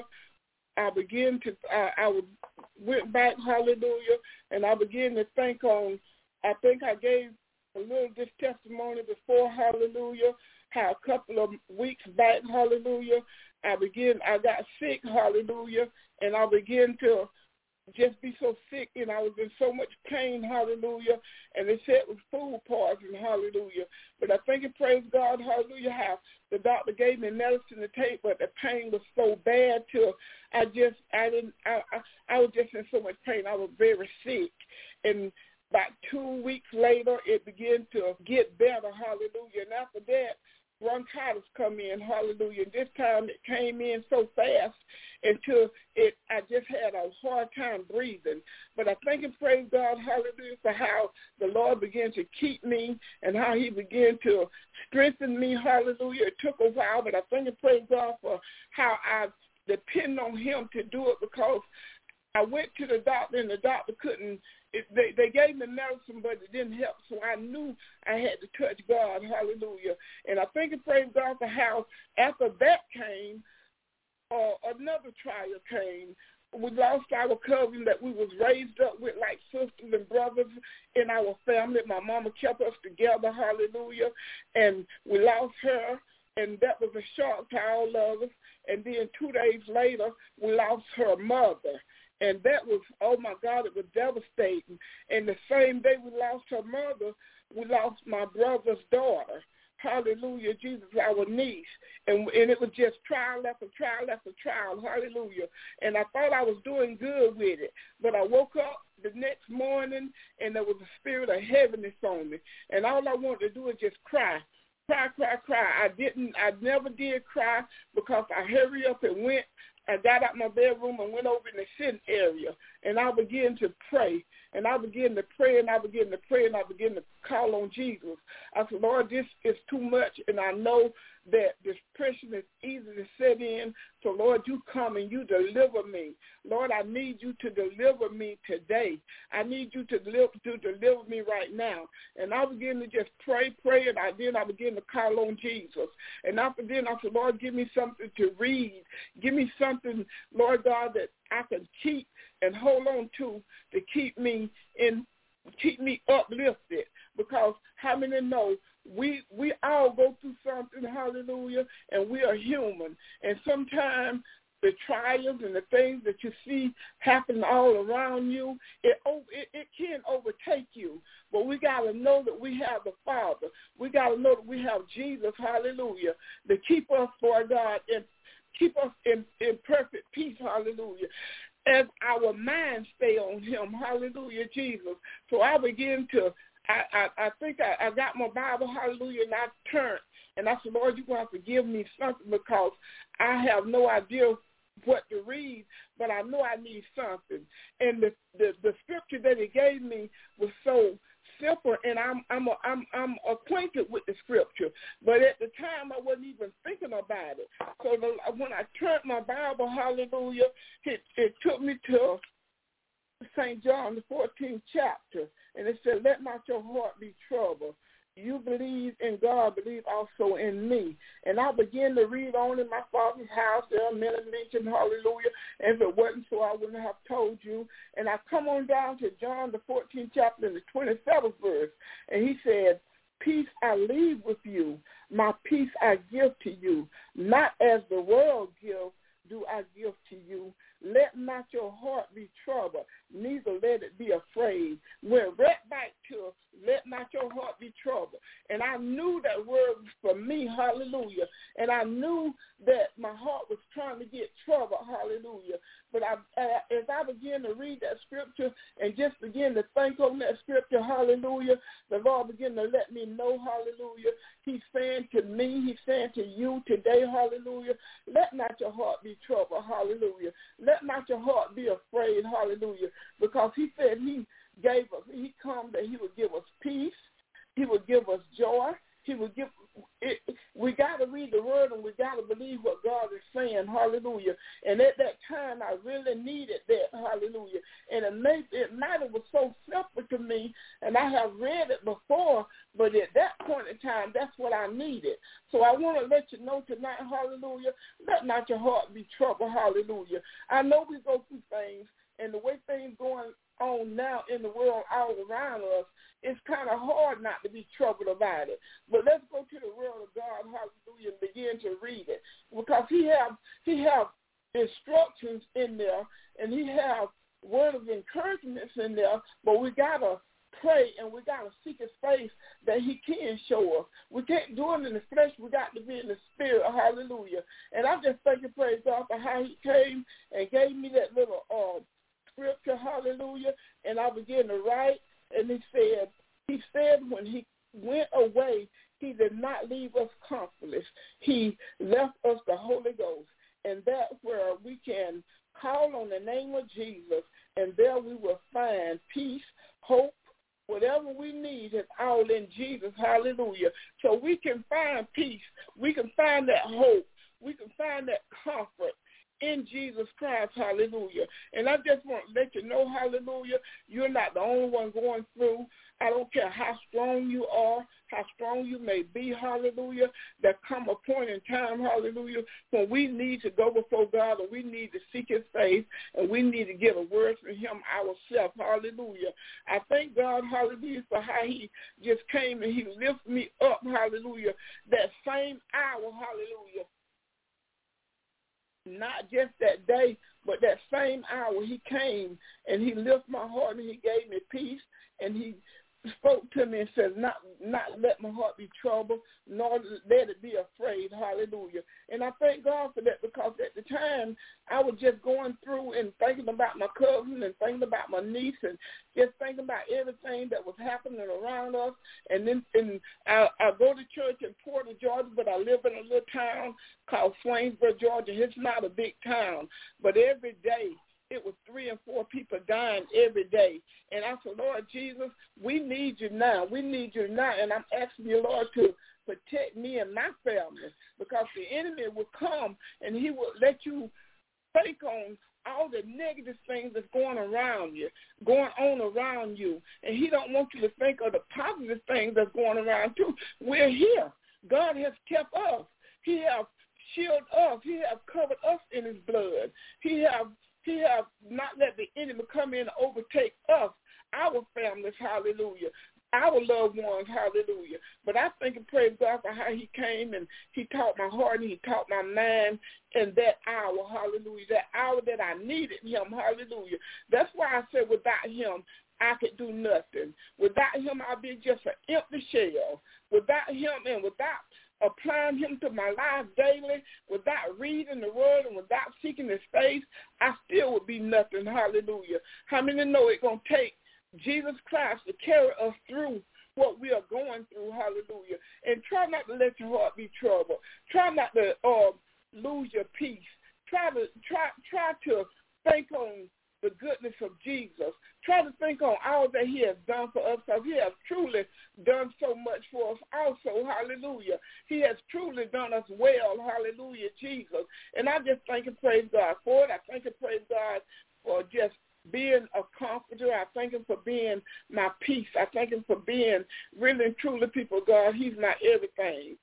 I began to, I, I went back, hallelujah, and I began to think on, I think I gave a little this testimony before, hallelujah, how a couple of weeks back, hallelujah, I began, I got sick, hallelujah, and I began to just be so sick, and I was in so much pain, hallelujah, and they said it was food poisoning, hallelujah. But I thank and praise God, hallelujah, how the doctor gave me medicine to take, but the pain was so bad till I just, I didn't, I, I, I was just in so much pain. I was very sick, and about two weeks later, it began to get better, hallelujah, and after that, bronchitis come in, hallelujah. And this time it came in so fast until it, I just had a hard time breathing. But I thank and praise God, hallelujah, for how the Lord began to keep me and how he began to strengthen me, hallelujah. It took a while, but I thank and praise God for how I depend on him to do it, because I went to the doctor and the doctor couldn't, it, they, they gave me medicine, but it didn't help. So I knew I had to touch God, hallelujah. And I thank and praise God for how after that came, uh, another trial came. We lost our cousin that we was raised up with like sisters and brothers in our family. My mama kept us together, hallelujah. And we lost her, and that was a shock to all of us. And then two days later, we lost her mother. And that was, oh, my God, it was devastating. And the same day we lost her mother, we lost my brother's daughter. Hallelujah, Jesus, our niece. And, and it was just trial after trial after trial. Hallelujah. And I thought I was doing good with it. But I woke up the next morning, and there was a spirit of heaviness on me. And all I wanted to do was just cry. Cry, cry, cry. I didn't, I never did cry because I hurried up and went. I got out my bedroom and went over in the sitting area, and I began to pray, and I began to pray, and I began to pray, and I began to call on Jesus. I said, Lord, this is too much, and I know that depression is easy to set in, so, Lord, you come and you deliver me. Lord, I need you to deliver me today. I need you to deliver, to deliver me right now. And I began to just pray, pray, and I, then I began to call on Jesus. And after then, I said, Lord, give me something to read. Give me something, Lord God, that I can keep and hold on to to keep me in, keep me uplifted. Because how many know we we all go through something, hallelujah, and we are human. And sometimes the trials and the things that you see happen all around you, it, it, it can overtake you. But we got to know that we have the Father. We got to know that we have Jesus, hallelujah, to keep us, Lord God, and keep us in, in perfect peace, hallelujah, as our minds stay on him, hallelujah, Jesus. So I begin to, I, I, I think I, I got my Bible, hallelujah, and I turned, and I said, Lord, you're going to have to give me something because I have no idea what to read, but I know I need something. And the, the, the scripture that he gave me was so simple, and I'm I'm a, I'm I'm acquainted with the scripture, but at the time I wasn't even thinking about it. So the, when I turned my Bible, hallelujah, it, it took me to Saint John, the fourteenth chapter, and it said, "Let not your heart be troubled. You believe in God, believe also in me." And I began to read on in my Father's house. There are many mentioned, hallelujah. And if it wasn't so, I wouldn't have told you. And I come on down to John, the fourteenth chapter, and the twenty-seventh verse. And he said, "Peace I leave with you. My peace I give to you. Not as the world gives, do I give to you. Let not your heart be troubled, neither let it be afraid." Went right back to let not your heart be troubled. And I knew that word was for me, hallelujah. And I knew that my heart was trying to get troubled, hallelujah. But I, as I began to read that scripture and just begin to think on that scripture, hallelujah, the Lord began to let me know, hallelujah, he's saying to me, he's saying to you today, hallelujah, let not your heart be troubled, hallelujah. Let not your heart be afraid, hallelujah, because he said he gave us, he come that he would give us peace, he would give us joy, he would give, it, we got to read the word and we got to believe what God is saying, hallelujah. And at that time, I really needed that, hallelujah. And it, made, it might have was so simple to me, and I have read it before, but at that point in time, that's what I needed. So I want to let you know tonight, hallelujah, let not your heart be troubled, hallelujah. I know we go through things, and the way things going on now in the world all around us, it's kind of hard not to be troubled about it. But let's go to the word of God, hallelujah, and begin to read it. Because he have he have instructions in there, and he have word of encouragements in there, but we got to pray and we got to seek his face that he can show us. We can't do it in the flesh. We got to be in the spirit, hallelujah. And I'm just thanking, praise God, for how he came and gave me that little uh, scripture, hallelujah, and I began to write, and he said, he said when he went away, he did not leave us comfortless. He left us the Holy Ghost, and that's where we can call on the name of Jesus, and there we will find peace, hope, whatever we need is all in Jesus, hallelujah. So we can find peace, we can find that hope, we can find that comfort in Jesus Christ, hallelujah. And I just want to let you know, hallelujah, you're not the only one going through. I don't care how strong you are, how strong you may be, hallelujah. There come a point in time, hallelujah, when we need to go before God and we need to seek his face and we need to get a word from him ourselves, hallelujah. I thank God, hallelujah, for how he just came and he lifted me up, hallelujah, that same hour, hallelujah. Not just that day, but that same hour he came and he lifted my heart and he gave me peace and he spoke to me and said, not not let my heart be troubled, nor let it be afraid, hallelujah. And I thank God for that because at the time I was just going through and thinking about my cousin and thinking about my niece and just thinking about everything that was happening around us. And then and I, I go to church in Porter, Georgia, but I live in a little town called Swainsboro, Georgia. It's not a big town, but every day it was three and four people dying every day. And I said, Lord Jesus, we need you now. We need you now. And I'm asking you, Lord, to protect me and my family because the enemy will come and he will let you think on all the negative things that's going around you, going on around you. And he don't want you to think of the positive things that's going around too. We're here. God has kept us. He has shielded us. He has covered us in his blood. He has He have not let the enemy come in and overtake us, our families, hallelujah, our loved ones, hallelujah. But I thank and praise God for how he came and he taught my heart and he taught my mind in that hour, hallelujah, that hour that I needed him, hallelujah. That's why I said without him, I could do nothing. Without him, I'll be just an empty shell. Without him and without applying him to my life daily, without reading the word and without seeking his face, I still would be nothing, hallelujah. How many know it's going to take Jesus Christ to carry us through what we are going through, hallelujah. And try not to let your heart be troubled. Try not to uh, lose your peace. Try to try try to think on the goodness of Jesus. Try to think on all that he has done for us, because he has truly done so much for us also, hallelujah. He has truly done us well, hallelujah, Jesus. And I just thank and praise God for it. I thank and praise God for just being a comforter. I thank him for being my peace. I thank him for being really and truly, people, God, he's not everything.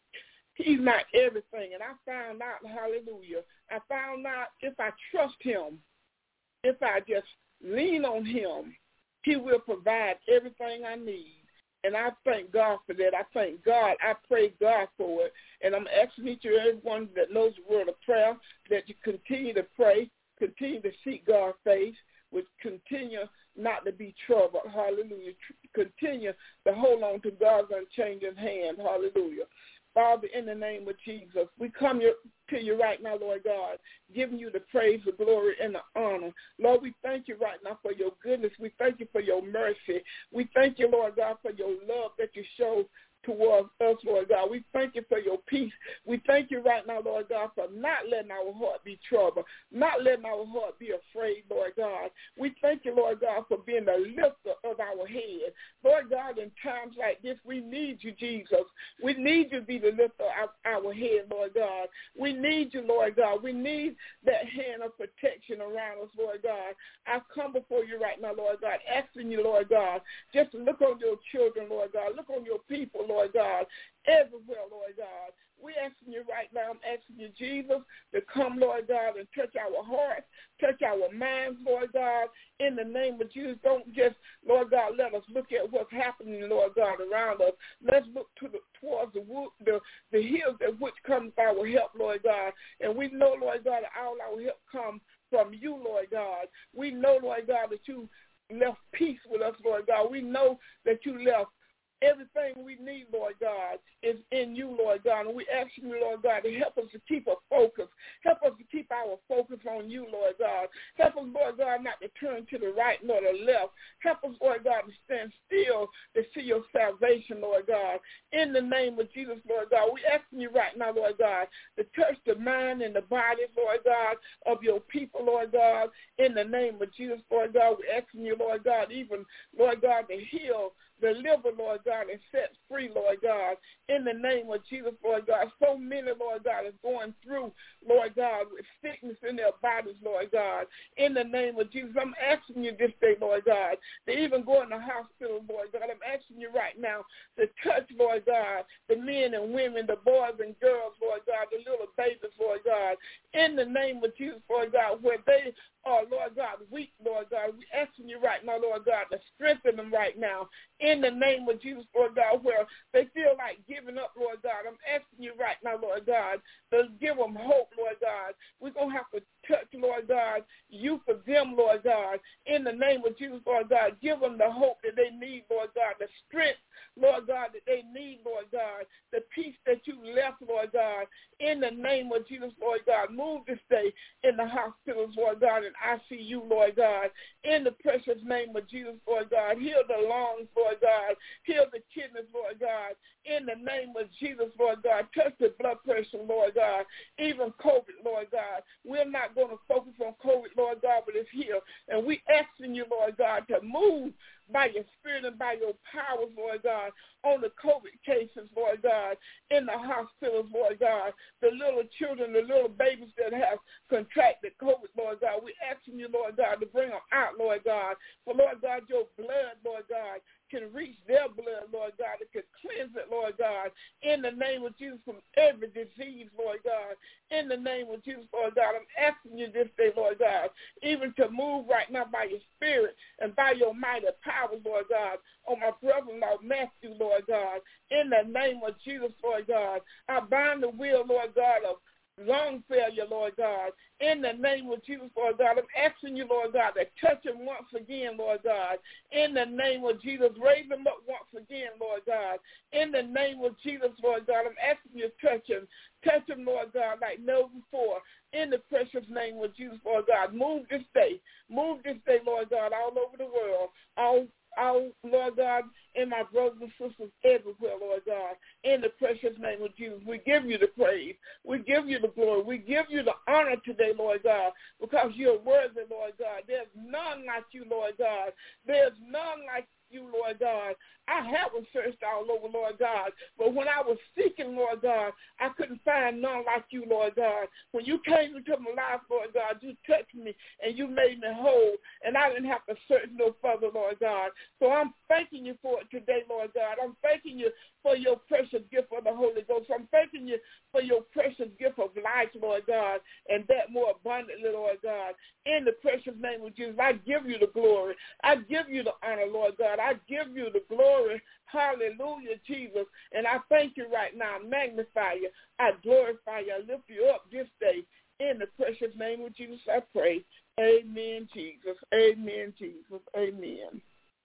He's not everything. And I found out, hallelujah, I found out if I trust him, if I just lean on him, he will provide everything I need. And I thank God for that. I thank God. I praise God for it. And I'm asking each and everyone that knows the word of prayer that you continue to pray, continue to seek God's face, which continue not to be troubled, hallelujah. Continue to hold on to God's unchanging hand, hallelujah. Father, in the name of Jesus, we come to you right now, Lord God, giving you the praise, the glory, and the honor. Lord, we thank you right now for your goodness. We thank you for your mercy. We thank you, Lord God, for your love that you show towards us, Lord God. We thank you for your peace. We thank you right now, Lord God, for not letting our heart be troubled, not letting our heart be afraid, Lord God. We thank you, Lord God, for being the lifter of our head. Lord God, in times like this, we need you, Jesus. We need you to be the lifter of our head, Lord God. We need you, Lord God. We need that hand of protection around us, Lord God. I come before you right now, Lord God, asking you, Lord God, just to look on your children, Lord God. Look on your people, Lord Lord God, everywhere, Lord God. We're asking you right now, I'm asking you, Jesus, to come, Lord God, and touch our hearts, touch our minds, Lord God, in the name of Jesus. Don't just, Lord God, let us look at what's happening, Lord God, around us. Let's look to the, towards the, the, the hills at which comes our help, Lord God. And we know, Lord God, that all our help comes from you, Lord God. We know, Lord God, that you left peace with us, Lord God. We know that you left everything we need, Lord God, is in you, Lord God. And we ask you, Lord God, to help us to keep a focus. Help us to keep our focus on you, Lord God. Help us, Lord God, not to turn to the right nor the left. Help us, Lord God, to stand still to see your salvation, Lord God. In the name of Jesus, Lord God, we asking you right now, Lord God, to touch the mind and the body, Lord God, of your people, Lord God. In the name of Jesus, Lord God, we asking you, Lord God, even, Lord God, to heal, deliver, Lord God, and set free, Lord God, in the name of Jesus, Lord God. So many, Lord God, is going through, Lord God, with sickness in their bodies, Lord God. In the name of Jesus, I'm asking you this day, Lord God, to even go in the hospital, Lord God. I'm asking you right now to touch, Lord God, the men and women, the boys and girls, Lord God, the little babies, Lord God. In the name of Jesus, Lord God, where they are, Lord God, weak, Lord God. We're asking you right now, Lord God, to strengthen them right now. In the name of Jesus, Lord God, where they feel like giving up, Lord God. I'm asking you right now, Lord God, to give them hope, Lord God. We're going to have to touch, Lord God, you for them, Lord God. In the name of Jesus, Lord God, give them the hope that they need, Lord God, the strength, Lord God, that they need, Lord God, the peace that you left, Lord God. In the name of Jesus, Lord God, move this day in the hospitals, Lord God, and I C U, Lord God. In the precious name of Jesus, Lord God, heal the lungs, Lord God. Heal the kidneys, Lord God. In the name of Jesus, Lord God, touch the blood pressure, Lord God. Even COVID, Lord God. We're not going to focus on COVID, Lord God, but it's here. And we asking you, Lord God, to move by your spirit and by your powers, Lord God, on the COVID cases, Lord God, in the hospitals, Lord God, the little children, the little babies that have contracted COVID, Lord God. We're asking you, Lord God, to bring them out, Lord God. For, Lord God, your blood, Lord God, can reach their blood, Lord God. It can cleanse it, Lord God, in the name of Jesus from every disease, Lord God. In the name of Jesus, Lord God, I'm asking you this day, Lord God, even to move right now by your spirit and by your mighty power, Lord God, on my brother-in-law Matthew, Lord God, in the name of Jesus, Lord God. I bind the will, Lord God, of lung failure, Lord God, in the name of Jesus, Lord God. I'm asking you, Lord God, to touch him once again, Lord God, in the name of Jesus. Raise him up once again, Lord God, in the name of Jesus, Lord God. I'm asking you to touch him. Touch him, Lord God, like never before, in the precious name of Jesus, Lord God. Move this day. Move this day, Lord God, all over the world, all Oh, Lord God, and my brothers and sisters everywhere, Lord God, in the precious name of Jesus. We give you the praise. We give you the glory. We give you the honor today, Lord God, because you're worthy, Lord God. There's none like you, Lord God. There's none like you, Lord God. I haven't searched all over, Lord God, but when I was seeking, Lord God, I couldn't find none like you, Lord God. When you came into my life, Lord God, you touched me and you made me whole, and I didn't have to search no further, Lord God. So I'm thanking you for it today, Lord God. I'm thanking you for your precious gift of the Holy Ghost. I'm thanking you for your precious gift of life, Lord God, and that more abundantly, Lord God. In the precious name of Jesus, I give you the glory. I give you the honor, Lord God. I give you the glory. Hallelujah, Jesus. And I thank you right now. I magnify you. I glorify you. I lift you up this day. In the precious name of Jesus, I pray. Amen, Jesus. Amen, Jesus. Amen.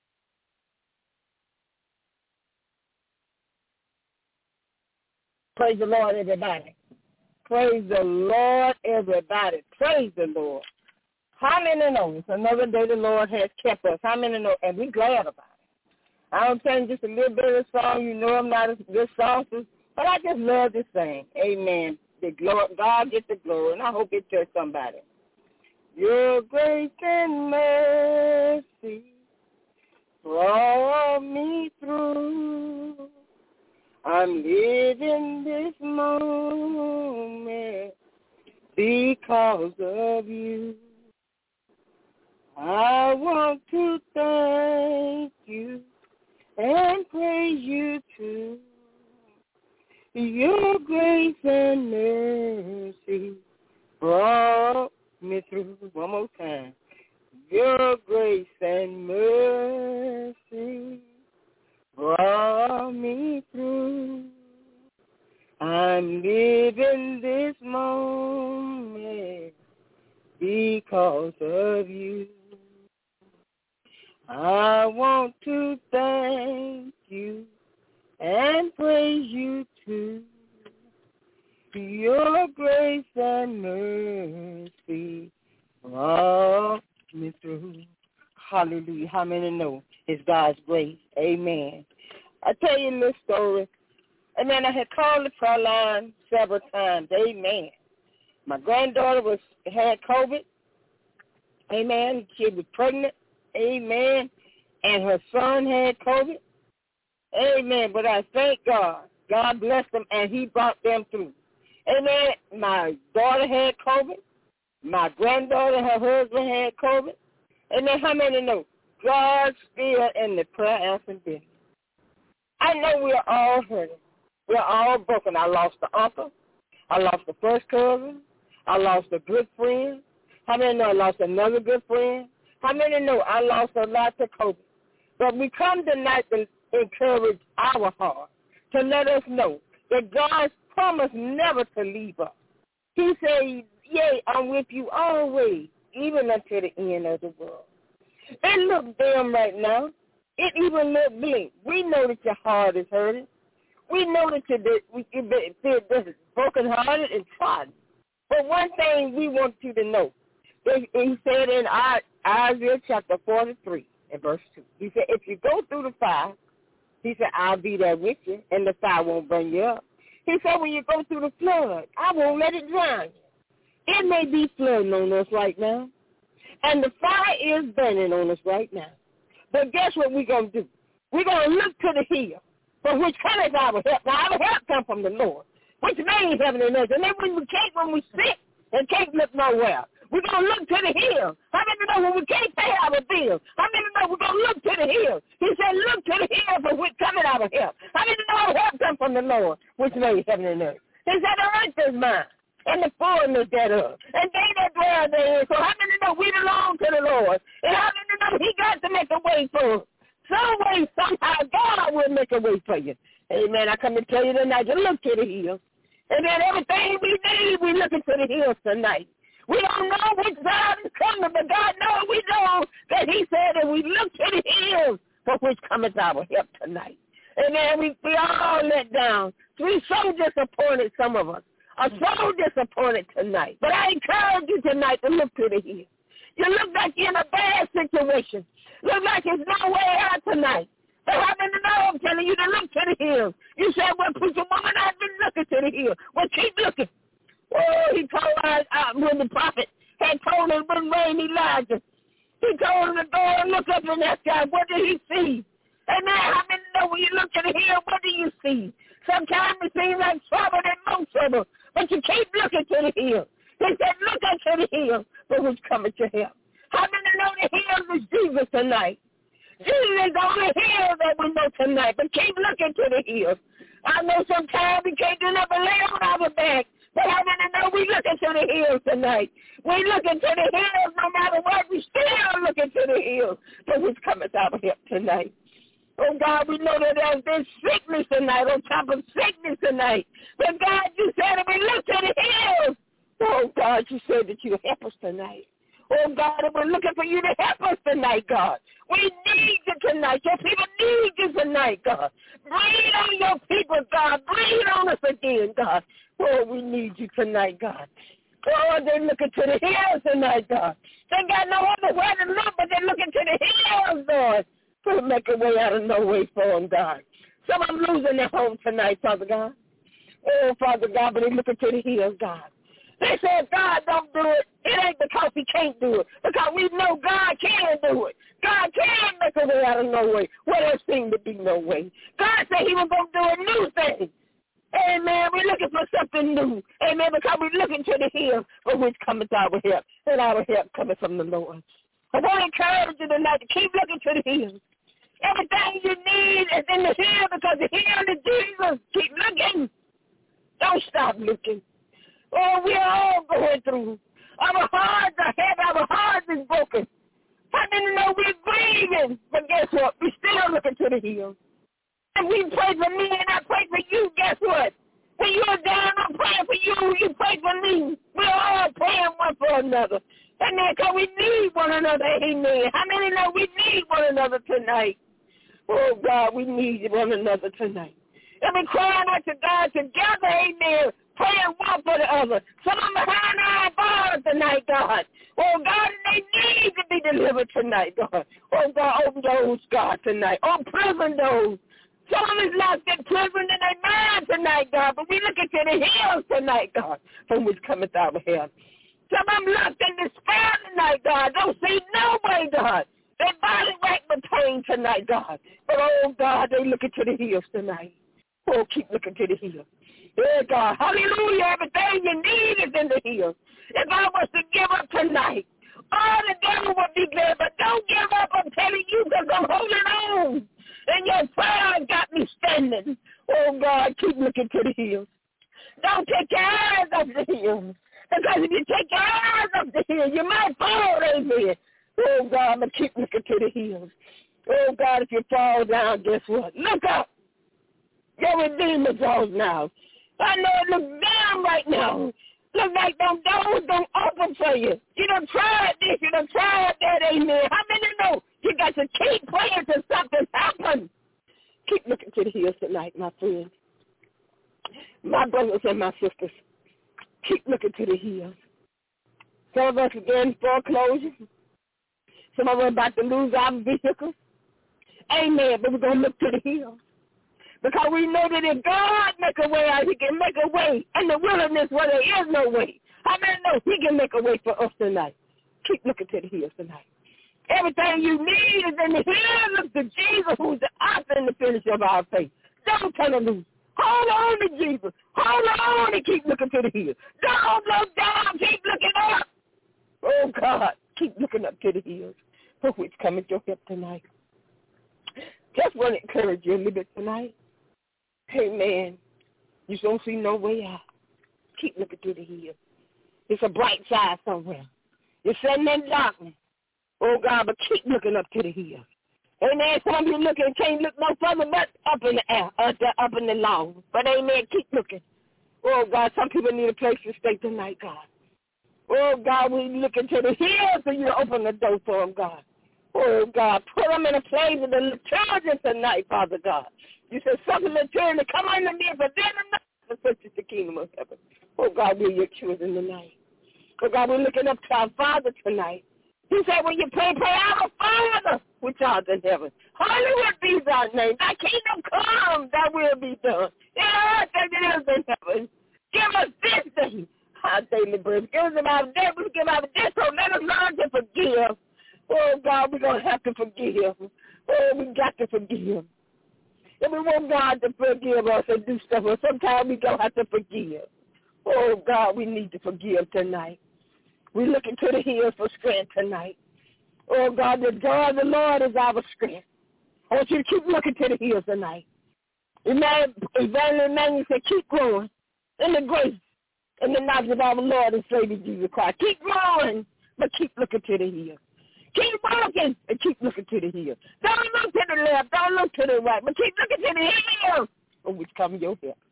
Praise the Lord, everybody. Praise the Lord, everybody. Praise the Lord. How many know it's another day the Lord has kept us? How many know? And we're glad about it. I don't tell you just a little bit of the song. You know I'm not a good songster, but I just love to sing. Amen. The glory, God get the glory, and I hope it touches somebody. Your grace and mercy brought me through. I'm living this moment because of you. I want to thank you and praise you too. Your grace and mercy brought me through. One more time. Your grace and mercy brought me through. I'm living this moment because of you. I want to thank you and praise you too. Your grace and mercy brought me through. Hallelujah. How many know it's God's grace? Amen. I tell you this story. Amen. I had called the prayer line several times. Amen. My granddaughter was had COVID. Amen. She was pregnant. Amen. And her son had COVID. Amen. But I thank God. God blessed them, and he brought them through. Amen. My daughter had COVID. My granddaughter, her husband had COVID. Amen. How many know? God's still in the prayer answering business. I know we're all hurting. We're all broken. I lost the uncle. I lost the first cousin. I lost a good friend. How many know I lost another good friend? How many know I lost a lot to COVID? But we come tonight to encourage our heart, to let us know that God's promised never to leave us. He said, yea, I'm with you always, even until the end of the world. It look dim right now. It even look bleak. We know that your heart is hurting. We know that you're broken-hearted and trodden. But one thing we want you to know, he said in Isaiah chapter forty-three and verse two, he said, if you go through the fire, he said, I'll be there with you, and the fire won't burn you up. He said, when you go through the flood, I won't let it drown you. It may be flooding on us right now, and the fire is burning on us right now. But guess what we're going to do? We're going to look to the hill, for which cometh our help. Now, our help comes from the Lord, which made heaven and earth. And then when we can't, when we sit and can't look nowhere, we're going to look to the hill. How many know when we can't pay our bills? How many know we're going to look to the hill? He said, look to the hill, for which cometh our help. How many know our help comes from the Lord, which made heaven and earth? He said, the earth is mine, and the fullness thereof, and they that dwell therein. So how many know we belong to the Lord? And how many know he got to make a way for us? Some way, somehow, God will make a way for you. Amen. I come to tell you tonight to look to the hills. And then everything we need, we looking to the hills tonight. We don't know which side is coming, but God knows we know that he said that we look to the hills for which cometh our help tonight. Amen. We, we all let down. We so disappointed, some of us are so disappointed tonight. But I encourage you tonight to look to the hills. You look like you're in a bad situation. Look like there's no way out tonight. But how many know I'm telling you to look to the hills? You said, well, preacher woman, I've been looking to the hills. Well, keep looking. Oh, he told us uh, when the prophet had told him when rain Elijah. He told him to go and look up in that sky. What did he see? Amen. How many know when you look to the hill, what do you see? Sometimes it seems like trouble and more trouble, but you keep looking to the hill. He said, look unto the hill, for which cometh your help. How many know the hill is Jesus tonight? Jesus is on the hill that we know tonight, but keep looking to the hills. I know sometimes we can't do nothing lay on our back, but how many know we looking to the hills tonight? We looking to the hills no matter what. We still looking to the hills, for which cometh our help tonight. Oh, God, we know that there's been sickness tonight on top of sickness tonight. But, God, you said if we look to the hills, oh, God, you said that you help us tonight. Oh, God, and we're looking for you to help us tonight, God. We need you tonight. Your people need you tonight, God. Breathe on your people, God. Breathe on us again, God. Oh, we need you tonight, God. Oh, they're looking to the hills tonight, God. They got no other way to look, but they're looking to the hills, Lord. To make a way out of no way for them, God. Some of them losing their home tonight, Father God. Oh, Father God, but they're looking to the hills, God. They said, God, don't do it. It ain't because he can't do it. Because we know God can do it. God can make a way out of no way where there seemed to be no way. God said he was going to do a new thing. Amen. We're looking for something new. Amen. Because we're looking to the hills for which cometh our help. And our help cometh from the Lord. I want to encourage you tonight to keep looking to the hills. Everything you need is in the hill because the hill is Jesus. Keep looking. Don't stop looking. Oh, we're all going through. Our hearts are heavy. Our hearts is broken. How many know we're grieving? But guess what? We're still looking to the hills. And we pray for me and I pray for you. Guess what? When you're down, I'm praying for you. You pray for me. We're all praying one for another. Amen. Because we need one another. Amen. How many know we need one another tonight? Oh, God, we need one another tonight. And we crying out to God together. Amen. Praying one for the other. Some of them behind our bars tonight, God. Oh, God, they need to be delivered tonight, God. Oh, God, open those, God, tonight. Oh, prison those. Some of them is lost in prison in their mind tonight, God. But we looking to the hills tonight, God, from which cometh our help. Some of them lost in despair tonight, God. Don't see no way, God. Their body racked with pain tonight, God. But, oh, God, they looking to the hills tonight. Oh, keep looking to the hills. Yeah, God. Hallelujah. Everything you need is in the hills. If I was to give up tonight, all the devil would be glad. But don't give up. I'm telling you because I'm holding on. And your prayer got me standing. Oh, God, keep looking to the hills. Don't take your eyes off the hills. Because if you take your eyes off the hills, you might fall, amen. Oh, God, but keep looking to the hills. Oh, God, if you fall down, guess what? Look up. Your Redeemer draws now. I know it looks down right now. Look like them doors don't open for you. You done tried this, you done tried that, amen. How many know you got to keep praying till something happens? Keep looking to the hills tonight, my friends. My brothers and my sisters, keep looking to the hills. Some of us are getting foreclosure. Some of us are about to lose our vehicles. Amen, but we're going to look to the hills. Because we know that if God make a way out, he can make a way in the wilderness where there is no way. How many know he can make a way for us tonight? Keep looking to the hills tonight. Everything you need is in the hills. Look to Jesus, who's the author and the finisher of our faith. Don't turn it loose. Hold on to Jesus. Hold on and keep looking to the hills. Don't look down. Keep looking up. Oh, God, keep looking up to the hills, for which cometh your help tonight. Just want to encourage you a little bit tonight. Amen. You don't see no way out. keep looking to the hill. It's a bright side somewhere. You're sitting in darkness. Oh, God, but keep looking up to the hill. Amen. Some of you looking can't look no further but up in the air, up, the, up in the lawn. But, amen, keep looking. Oh, God, some people need a place to stay tonight, God. Oh, God, we looking to the hills and you open the door for them, God. Oh, God, put them in a place of the children tonight, Father God. You said something to turn to come on to me for them enough for such is the kingdom of heaven. Oh, God, we're your children tonight. Oh, God, we're looking up to our Father tonight. He said, when you pray, pray our Father, which art in heaven. Hallowed be thy name. Thy kingdom come, thy will be done. Yeah, as it is in heaven. Give us this day our daily bread. Give us our debt. We give our debt, so let us learn to forgive. Oh, God, we're going to have to forgive. Oh, we got to forgive. And we want God to forgive us and do stuff, but sometimes we don't have to forgive. Oh, God, we need to forgive tonight. We're looking to the hills for strength tonight. Oh, God, the joy of the Lord is our strength. I want you to keep looking to the hills tonight. Evangelist Emmanuel said, keep growing in the grace and the knowledge of our Lord and Savior Jesus Christ. Keep growing, but keep looking to the hills. Keep walking and keep looking to the hills. Don't look to the left, don't look to the right, but keep looking to the hills from which comes your help.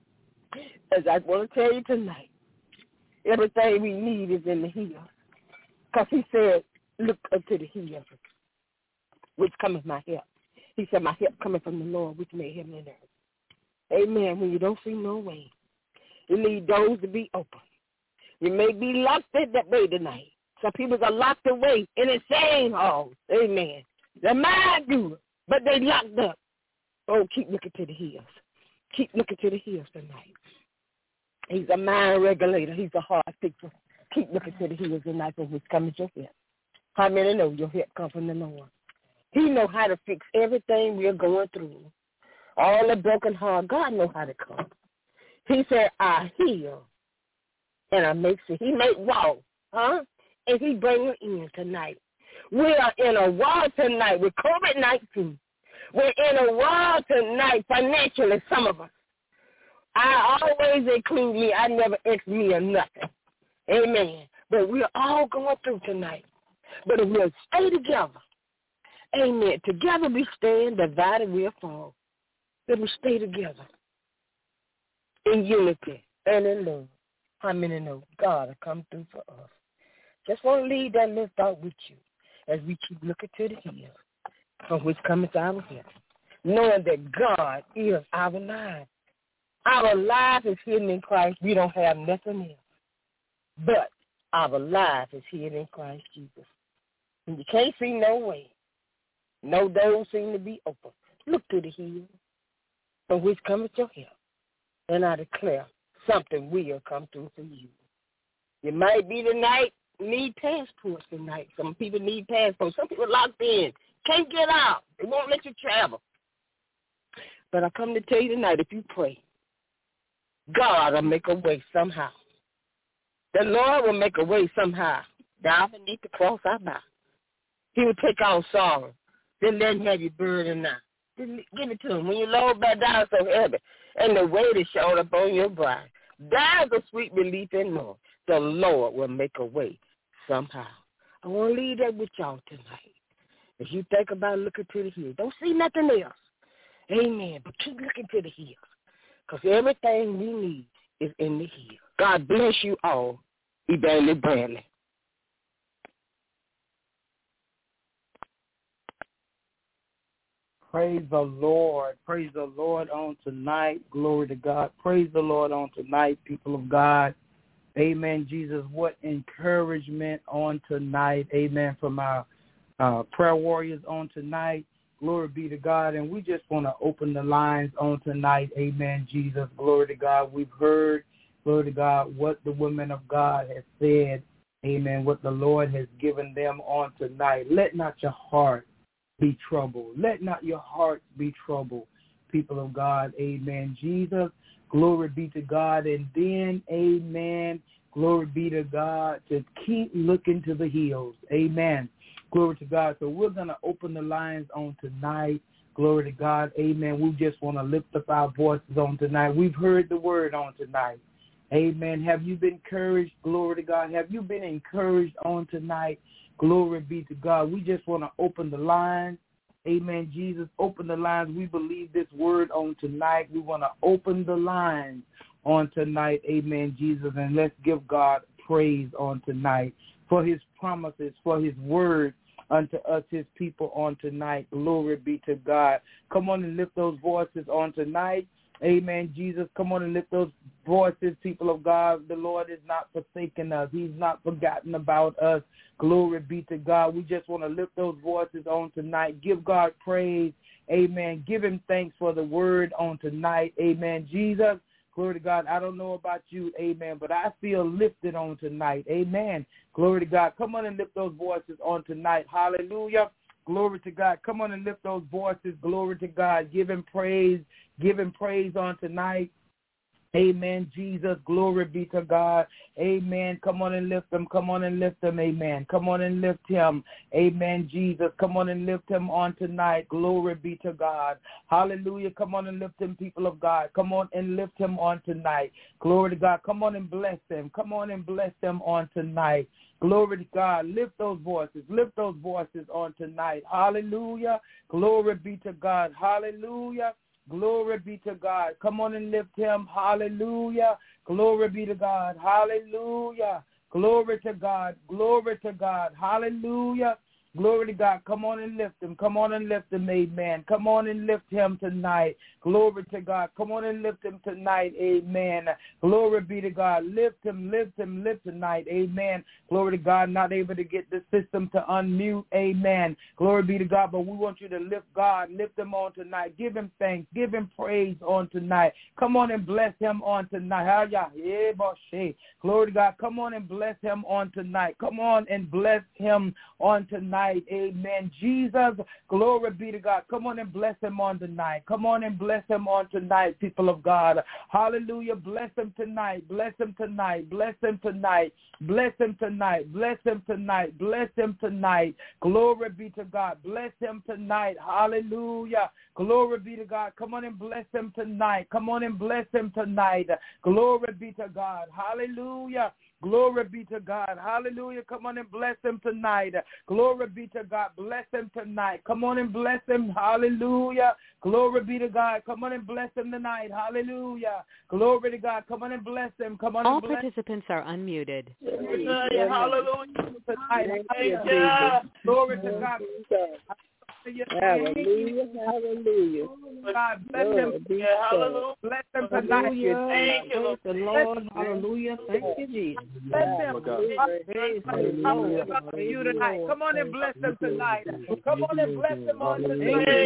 As I want to tell you tonight, everything we need is in the hills. Because he said, look up to the hills, which cometh my help. He said, my help cometh from the Lord, which made heaven and earth. Amen. When you don't see no way, you need doors to be open. You may be locked in that way tonight. Some people are locked away in the same hall. Amen. They might do it, but they locked up. Oh, keep looking to the hills. Keep looking to the hills tonight. He's a mind regulator. He's a heart fixer. Keep looking to the hills tonight for what's coming your help. How many know your help comes from the Lord? He knows how to fix everything we're going through. All the broken heart, God knows how to come. He said, I heal and I make it. He make walk, huh? And he bring you in tonight. We are in a war tonight with COVID nineteen. We're in a war tonight financially, some of us. I always include me. I never ex me or nothing. Amen. But we're all going through tonight. But if we'll stay together, amen, together we stand, divided we'll fall. If we stay together in unity and in love, how many know God will come through for us? Just want to leave that little thought with you as we keep looking to the hills from which cometh our help, knowing that God is our life. Our life is hidden in Christ. We don't have nothing else. But our life is hidden in Christ Jesus. And you can't see no way. No doors seem to be open. Look to the hills from which cometh your help. And I declare something will come through for you. You might be tonight, need passports tonight. Some people need passports. Some people locked in. Can't get out. They won't let you travel. But I come to tell you tonight, if you pray, God will make a way somehow. The Lord will make a way somehow. Down beneath the cross I bow. He will take our sorrow. Then let him have your burden now. Then give it to him. When you load back down so heavy, and the weight is shown up on your brow, there's a sweet relief in Lord. The Lord will make a way somehow. I want to leave that with y'all tonight. As you think about looking to the hills, don't see nothing else. Amen. But keep looking to the hills. Because everything we need is in the hills. God bless you all. Evangelist Bradley. Praise the Lord. Praise the Lord on tonight. Glory to God. Praise the Lord on tonight, people of God. Amen, Jesus. What encouragement on tonight. Amen, from our uh, prayer warriors on tonight. Glory be to God. And we just want to open the lines on tonight. Amen, Jesus. Glory to God. We've heard, glory to God, what the women of God has said. Amen, what the Lord has given them on tonight. Let not your heart be troubled. Let not your hearts be troubled, people of God. Amen, Jesus. Glory be to God. And then, amen, glory be to God, to keep looking to the hills. Amen. Glory to God. So we're going to open the lines on tonight. Glory to God. Amen. We just want to lift up our voices on tonight. We've heard the word on tonight. Amen. Have you been encouraged? Glory to God. Have you been encouraged on tonight? Glory be to God. We just want to open the lines. Amen. Jesus, open the lines. We believe this word on tonight. We want to open the lines on tonight. Amen, Jesus. And let's give God praise on tonight for his promises, for his word unto us, his people on tonight. Glory be to God. Come on and lift those voices on tonight. Amen, Jesus. Come on and lift those voices, people of God. The Lord is not forsaken us. He's not forgotten about us. Glory be to God. We just want to lift those voices on tonight. Give God praise. Amen. Give him thanks for the word on tonight. Amen, Jesus. Glory to God. I don't know about you, amen, but I feel lifted on tonight. Amen. Glory to God. Come on and lift those voices on tonight. Hallelujah. Glory to God. Come on and lift those voices. Glory to God. Give him praise. Give him praise on tonight. Amen, Jesus. Glory be to God. Amen. Come on and lift him. Come on and lift him. Amen. Come on and lift him. Amen, Jesus. Come on and lift him on tonight. Glory be to God. Hallelujah. Come on and lift him, people of God. Come on and lift him on tonight. Glory to God. Come on and bless him. Come on and bless him on tonight. Glory to God. Lift those voices. Lift those voices on tonight. Hallelujah. Glory be to God. Hallelujah. Glory be to God. Come on and lift him. Hallelujah. Glory be to God. Hallelujah. Glory to God. Glory to God. Hallelujah. Glory to God. Come on and lift him. Come on and lift him, amen. Come on and lift him tonight. Glory to God. Come on and lift him tonight, amen. Glory be to God. Lift him, lift him, lift tonight, amen. Glory to God. Not able to get the system to unmute, amen. Glory be to God. But we want you to lift God. Lift him on tonight. Give him thanks. Give him praise on tonight. Come on and bless him on tonight. Glory to God. Come on and bless him on tonight. Come on and bless him on tonight. Amen. Jesus, glory be to God. Come on and bless him on tonight. Come on and bless him on tonight, people of God. Hallelujah. Bless him tonight. Bless him tonight. Bless him tonight. Bless him tonight. Bless him tonight. Bless him tonight. Glory be to God. Bless him tonight. Hallelujah. Glory be to God. Come on and bless him tonight. Come on and bless him tonight. Glory be to God. Hallelujah. Glory be to God. Hallelujah. Come on and bless him tonight. Glory be to God. Bless him tonight. Come on and bless him. Hallelujah. Glory be to God. Come on and bless him tonight. Hallelujah. Glory to God. Come on and bless him. Come on All and bless him. participants are unmuted. Hallelujah. Tonight. Glory to God. Hallelujah, hallelujah. God bless him. Hallelujah. Bless him tonight. Thank you, the Lord. Hallelujah. Thank you, Jesus. Bless him. Praise the Lord. You tonight. Come on and bless him tonight. Come on and bless him on tonight.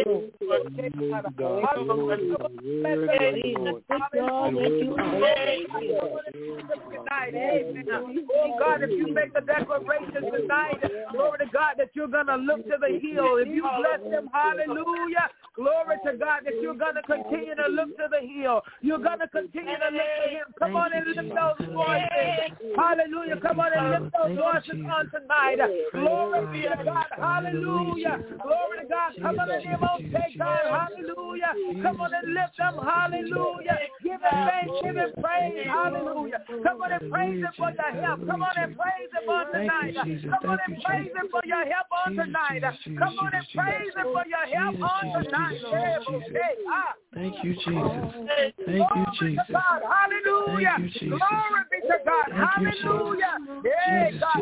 Oh God, if you make a declaration tonight, glory to God, that you're gonna look to the hill. If you bless him, hallelujah. Glory to God that you're going to continue to look to the hill. You're going to continue to look to him. Come on and lift those voices. Hallelujah. Come on and lift those voices on tonight. Glory be to God. Hallelujah. Glory to God. Come on and give him say God. Hallelujah. Come on and lift them. Hallelujah. Give him thanks. Give him praise. Hallelujah. Come on and praise him for your help. Come on and praise him on tonight. Come on and praise him for your help on tonight. Come on and praise him for your help on tonight. Thank you, Jesus. Thank you, Jesus. Hallelujah. Thank you, Jesus. Glory be to God. Hallelujah. Hey, God.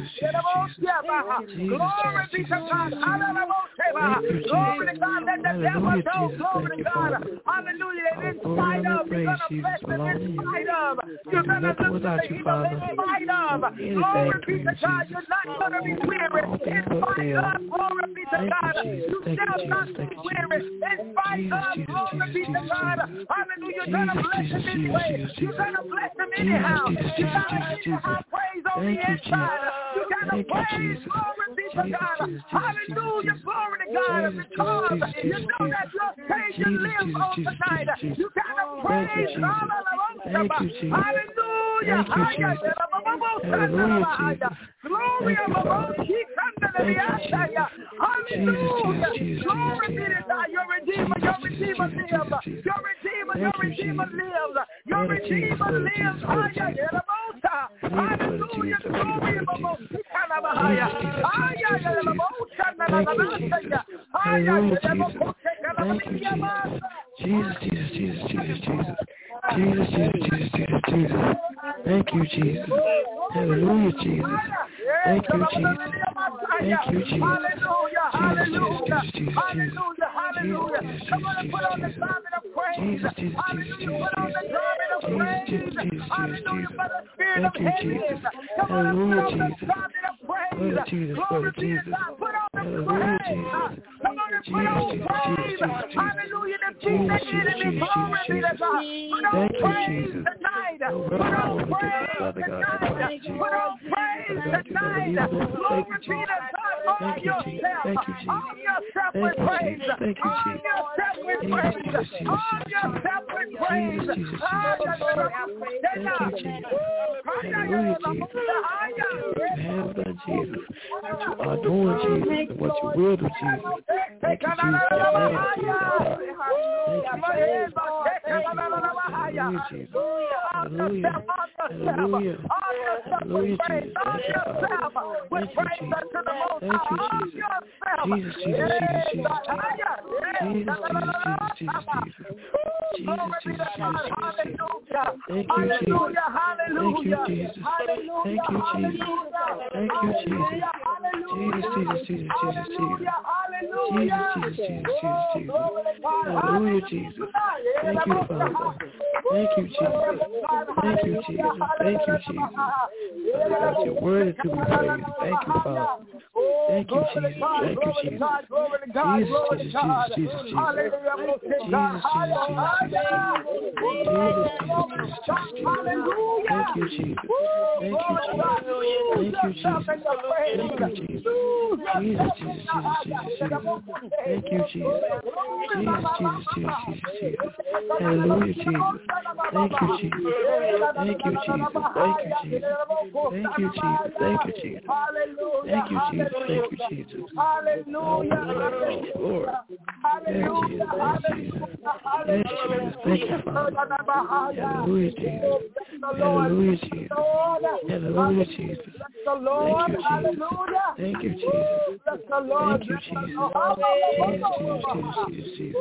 Glory be to God. Hallelujah. Glory to God. Let the devil know. Glory to God. Hallelujah. In spite of, you're going to bless them in spite of. You're going to look to the evil in spite of. Glory be to God. You're not going to be weary in spite of. Glory be to God. You shall not be weary in spite of. Glory be to God. Hallelujah. You're going to bless them anyway. You're going to bless them anyhow. You got to give high praise on the inside. You got to praise. Glory be to God. Hallelujah. Glory to God. Because you know that your Savior lives on tonight. You got to praise. Hallelujah. Hallelujah. Glory of the Lord. Hallelujah. Glory be to God. Your Redeemer, your Redeemer lives. Your Redeemer your Redeemer lives. Your Redeemer lives. Hallelujah. Jesus, Jesus, Jesus, Jesus, Jesus. Jesus, Jesus, Jesus, Jesus, Jesus. Thank you, Jesus. Hallelujah, Jesus. Thank you, Jesus. Thank you, Jesus. Jesus, Jesus, Jesus, Jesus, Jesus. Hallelujah. Come on and put on the garment of praise. Jesus, Jesus, Jesus, Jesus, Put on the garment of praise. Jesus, Jesus, Hallelujah. For the spirit Thank of you, Jesus. heaviness. Come on and put on the garment of praise. Lord Jesus, Glory Lord be to Jesus. God. Put on the Hallelujah, praise. Jesus. Come on and put on Jesus, praise. Jesus, Jesus, Hallelujah. The Jesus, peace of Jesus, the enemy. Jesus, Glory be to Jesus. God. Put on Thank you, praise Jesus. tonight. Oh, Put on Lord, we praise thank you, Father God. tonight. Thank you, Put on Jesus. praise Thank you, tonight. Lord. Glory Thank be you, to God. Arm Thank you, Jesus. yourself. Thank you, Jesus. Arm yourself Thank with you, praise. Jesus. Thank you, Arm Jesus. yourself with Jesus, praise. Jesus, Jesus, Arm Jesus, yourself with praise. Jesus, Jesus, Ah, Jesus, yeah, yeah, yeah. Thank you, Jesus. Hallelujah, Jesus. You have done, Jesus. What you are doing, Jesus, and what you will do, Jesus. Thank you, Jesus. Thank you, Jesus. Hallelujah, Jesus. Hallelujah. Hallelujah. Hallelujah, Jesus. Thank you, Father. Thank you, Jesus. Thank you, Jesus. Jesus, Jesus, Jesus, Jesus. Jesus, Jesus, Jesus, Jesus, Jesus. Jesus, Jesus, Jesus, Jesus, Jesus. Thank you, Jesus. Thank you, Jesus. Thank you, Jesus. Thank you, Jesus. Jesus, Jesus, Jesus, Jesus, Jesus. Jesus, Jesus, Jesus, Jesus, Jesus. Hallelujah, Jesus. Thank you, Father. Thank you, Jesus. Thank you, Jesus. Thank you, Jesus. Father God, your word is to be praised. Thank you, Father. Thank you, Jesus. Thank you, Jesus. Jesus, Jesus, Jesus, Jesus, Jesus. Jesus, Jesus, Jesus, Jesus, Jesus, Jesus. Thank you, Jesus. Thank you, Jesus. Thank you, Jesus. Thank you, Jesus. Jesus, Jesus, Jesus, Jesus, Jesus. Thank you, Jesus. Jesus, Jesus, Jesus, Jesus, Jesus. Hallelujah, Jesus. Thank you, Jesus. Thank you, Jesus. Thank you, Jesus. Thank you, Jesus. Thank you, Jesus. Thank you, Jesus. Thank you, Jesus. Hallelujah. Oh, Lord. Yes, Jesus. Yes, Jesus. Yes, Jesus. Thank you, Father. Hallelujah, Jesus. Hallelujah, Jesus. Hallelujah, Jesus. Thank you, Jesus. Thank you, Jesus. Thank you, Jesus. Jesus, Jesus, Jesus, Jesus, Jesus.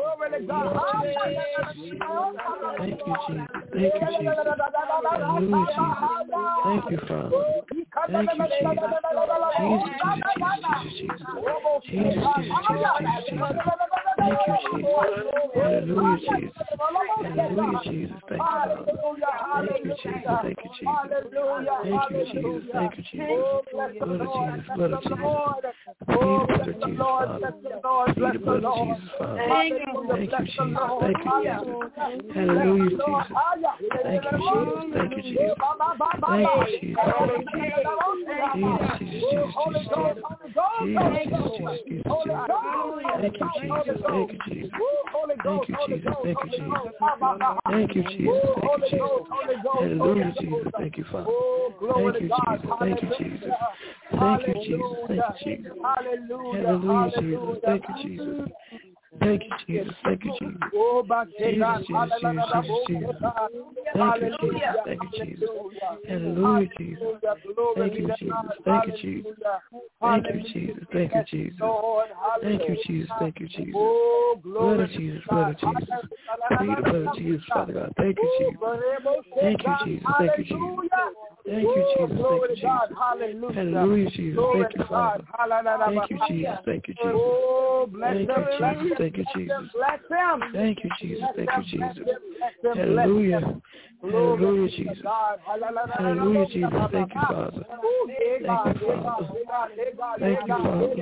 Thank you, Jesus. Thank you, Jesus. Hallelujah, Jesus. Thank you, Father. Thank you, Jesus. Jesus, Jesus, Jesus, Jesus, Jesus. Jesus, Jesus, Jesus, Jesus, Jesus. Thank you, Jesus. Hallelujah, Jesus. Hallelujah, Jesus. Thank you, Father. Thank you, Jesus. Thank you, Jesus. Thank you, Jesus. Thank you, Jesus. Blood of Jesus. Blood of Jesus. Plead the blood of Jesus, Father. Plead the blood of Jesus, Father. Thank you, Jesus. Thank you, Jesus. Hallelujah, Jesus. Thank you, Jesus. Thank you, Jesus. Thank you, Jesus. Thank you, Jesus. Jesus, Jesus, Jesus, Jesus, Jesus. Jesus, Jesus, Jesus, Jesus, Jesus. Thank you, Jesus. Thank you, Jesus. Thank you, Jesus. Thank you, Jesus. Thank you, Jesus. Thank you, Jesus. Hallelujah, Jesus. Thank you, Father. Thank you, Jesus. Thank you, Jesus. Thank you, Jesus. Thank you, Jesus. Hallelujah, Jesus. Thank you, Jesus. Thank you, Jesus. Thank you, Jesus. Jesus, Jesus, Jesus, Jesus, Jesus. Thank you, Jesus. Thank you, Jesus. Hallelujah, Jesus. Thank you, Jesus. Thank you, Jesus. Thank you, Jesus. Thank you, Jesus. Thank you, Jesus. Thank you, Jesus. Blood of Jesus. Blood of Jesus. Plead the blood of Jesus, Father God. Thank you, Jesus. Thank you, Jesus. Thank you, Jesus. Thank you, Jesus. Thank you, Jesus. Hallelujah, Jesus. Thank you, Father. Thank you, Jesus. Thank you, Jesus. Thank you, Jesus. Thank you, Jesus. Thank you, Jesus. Thank you, Jesus. Hallelujah. Hallelujah, Jesus. Hallelujah, Jesus. Thank you, Father. Thank you, Father. Thank you, Father.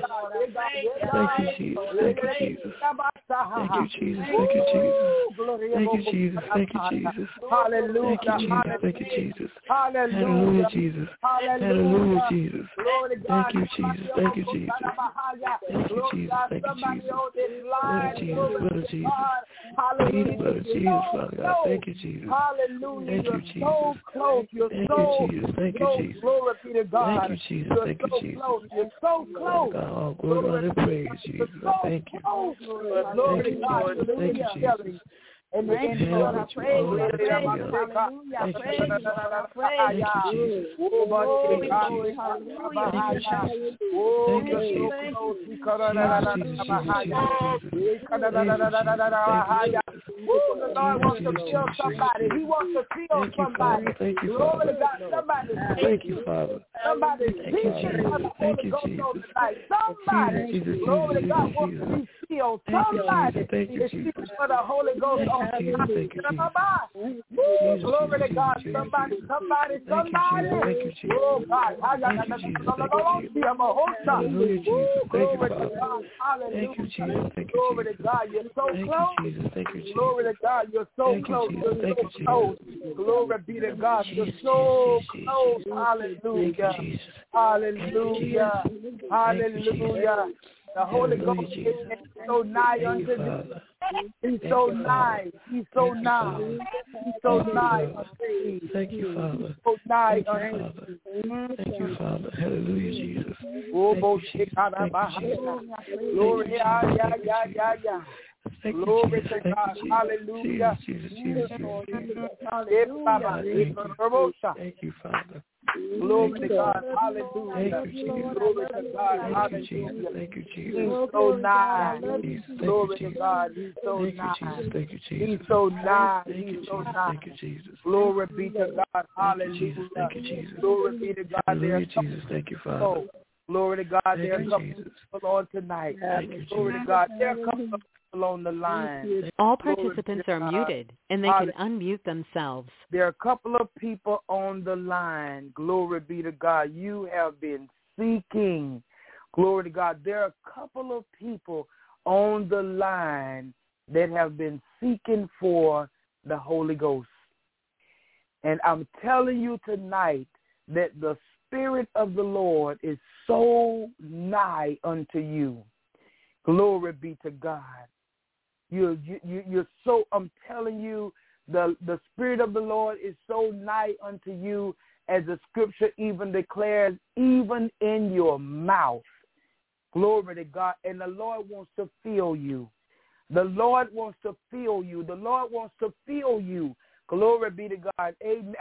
Thank you, Jesus. Thank you, Jesus. Thank you, Jesus. Thank you, Jesus. Thank you, Jesus. Thank you, Jesus. Hallelujah. Thank you, Jesus. Thank you, Jesus. Hallelujah, Jesus. Hallelujah, Jesus. Thank you, Jesus. Thank you, Jesus. Thank you, Jesus. Thank you, Jesus. Blood of Jesus. Blood of Jesus. Please, blood of Jesus, Father God. Thank you, Jesus. Hallelujah. Thank you, You're Jesus. so close. You're Thank so you, Jesus. Thank you, close. Jesus. Glory be to God. Thank you, Jesus. You're Thank you, so Jesus. close. You're so close. God, all glory, honor, and praise, Jesus. I thank you. Glory Thank to you, God. Jesus. Thank you, Jesus. And the end, Lord, I praise you. I praise you. Hallelujah. I praise you. I praise you. Oh, glory, glory, hallelujah. Oh, you're so close. Oh, the Lord wants to feel somebody. He wants to feel somebody. Thank you, Glory to Father. God. Somebody. Thank you, Father. Somebody. Thank you, Jesus. Thank you, Jesus. Somebody. Jesus, Jesus, Glory to God Jesus, wants to be filled. Thank you, Somebody Jesus. Thank you, is Jesus. seeking for the Holy Ghost on Thank you, Jesus. Thank you, Jesus. Woo, glory to God. Jesus, Somebody, Jesus. somebody, Thank you, somebody. Jesus. Thank you, Jesus. Oh, God. Thank you, Jesus. Thank you, Jesus. Hallelujah, Jesus. Woo, Thank you, glory to Father. God. Hallelujah. Thank you, Jesus. Thank you, Glory to Jesus. God. You're so Thank close. you, Jesus. Thank you, Jesus. Glory to God. You're so Thank you, close. Jesus. You're Thank so you, Jesus. close. Glory be to God. You're Jesus, so Jesus, close. Jesus. Hallelujah. Thank you, Jesus. Hallelujah. Thank you, Jesus. Hallelujah. The Holy Hallelujah, Ghost Jesus. is so nigh Thank you, unto thee. Father. He's Thank so you, Father. nigh. He's so Thank you, nigh. Father. He's so Thank you, nigh. Father. Thank you, Father. So nigh Thank you, unto Father. thee. Thank you, Father. Hallelujah, Jesus. Oh, Thank you, Jesus. Thank you, Jesus. glory, yeah, yeah, Thank you, yeah, Jesus. yeah, yeah. Thank you, Glory Jesus. to Thank God. you, Jesus. Hallelujah. Jesus, Jesus, Jesus, Jesus. Hallelujah. God, thank you. Thank you, Father. Glory to Thank you, God. Father. Hallelujah. Thank you, Jesus. Glory to God. Thank you, Jesus. Hallelujah. Thank you, He's Jesus. so nigh. Jesus. Thank you, Glory to Jesus. God. He's so Thank you, nigh. Jesus. Thank you, He's Jesus. so nigh. Thank you, He's so Jesus. nigh. Thank you, Jesus. Glory be to God. Thank you, Jesus. Hallelujah. Thank you, Jesus. Glory be to God. Hallelujah, There's Jesus. Thank you, Father. Oh, glory to God. Thank There are you, a couple Jesus. of people on tonight. Thank you, Glory to Jesus. God. There are a couple of people on the line. All Glory participants to are God. muted, and they can Hallelujah. unmute themselves. There are a couple of people on the line. Glory be to God. You have been seeking. Glory to God. There are a couple of people on the line that have been seeking for the Holy Ghost. And I'm telling you tonight that the Spirit of the Lord is so nigh unto you. Glory be to God. You, you, you're so, I'm telling you, the, the Spirit of the Lord is so nigh unto you, as the scripture even declares, even in your mouth. Glory to God. And the Lord wants to fill you. The Lord wants to fill you. The Lord wants to fill you. Glory be to God. Amen.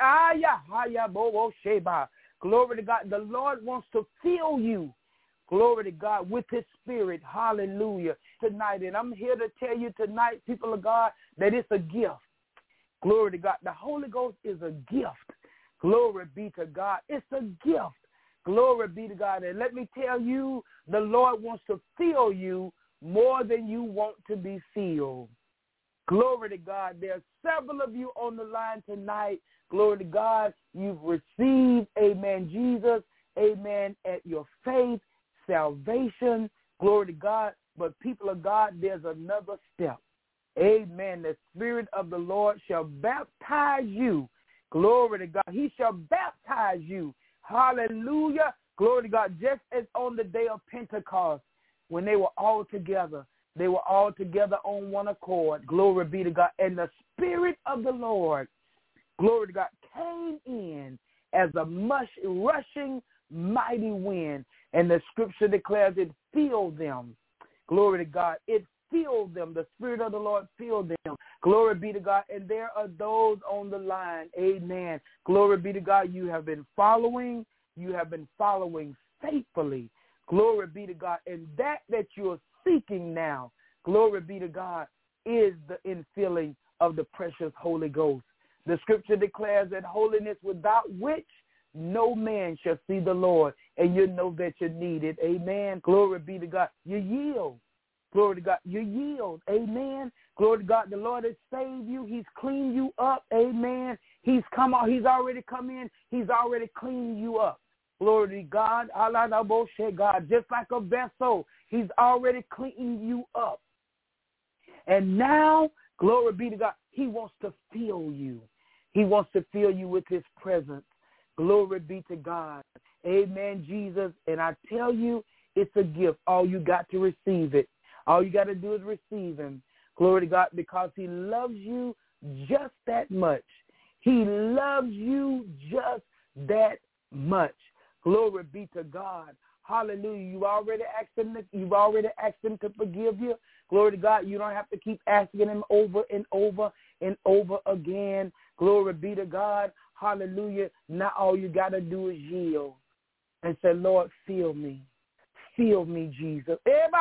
Glory to God. The Lord wants to fill you. Glory to God with his Spirit. Hallelujah. Tonight. And I'm here to tell you tonight, people of God, that it's a gift. Glory to God. The Holy Ghost is a gift. Glory be to God. It's a gift. Glory be to God. And let me tell you, the Lord wants to fill you more than you want to be filled. Glory to God. There are several of you on the line tonight. Glory to God. You've received, amen, Jesus, amen, at your faith, salvation. Glory to God. But people of God, there's another step. Amen. The Spirit of the Lord shall baptize you. Glory to God. He shall baptize you. Hallelujah. Glory to God. Just as on the day of Pentecost, when they were all together, they were all together on one accord. Glory be to God. And the Spirit of the Lord, glory to God, came in as a mush, rushing mighty wind. And the scripture declares it filled them. Glory to God. It filled them. The Spirit of the Lord filled them. Glory be to God. And there are those on the line. Amen. Glory be to God. You have been following. You have been following faithfully. Glory be to God. And that that you're seeking now, glory be to God, is the infilling of the precious Holy Ghost. The scripture declares that holiness without which no man shall see the Lord. And you know that you need it. Amen. Glory be to God. You yield. Glory to God. You yield. Amen. Glory to God. The Lord has saved you. He's cleaned you up. Amen. He's come out. He's already come in. He's already cleaned you up. Glory to God. God. Just like a vessel, he's already cleaned you up. And now, glory be to God, he wants to fill you. He wants to fill you with his presence. Glory be to God. Amen, Jesus. And I tell you, it's a gift. All you got to receive it. All you got to do is receive him. Glory to God, because he loves you just that much. He loves you just that much. Glory be to God. Hallelujah. You already asked him to, you've already asked him to forgive you. Glory to God. You don't have to keep asking him over and over and over again. Glory be to God. Hallelujah. Now all you got to do is yield and say, Lord, fill me. Fill me, Jesus.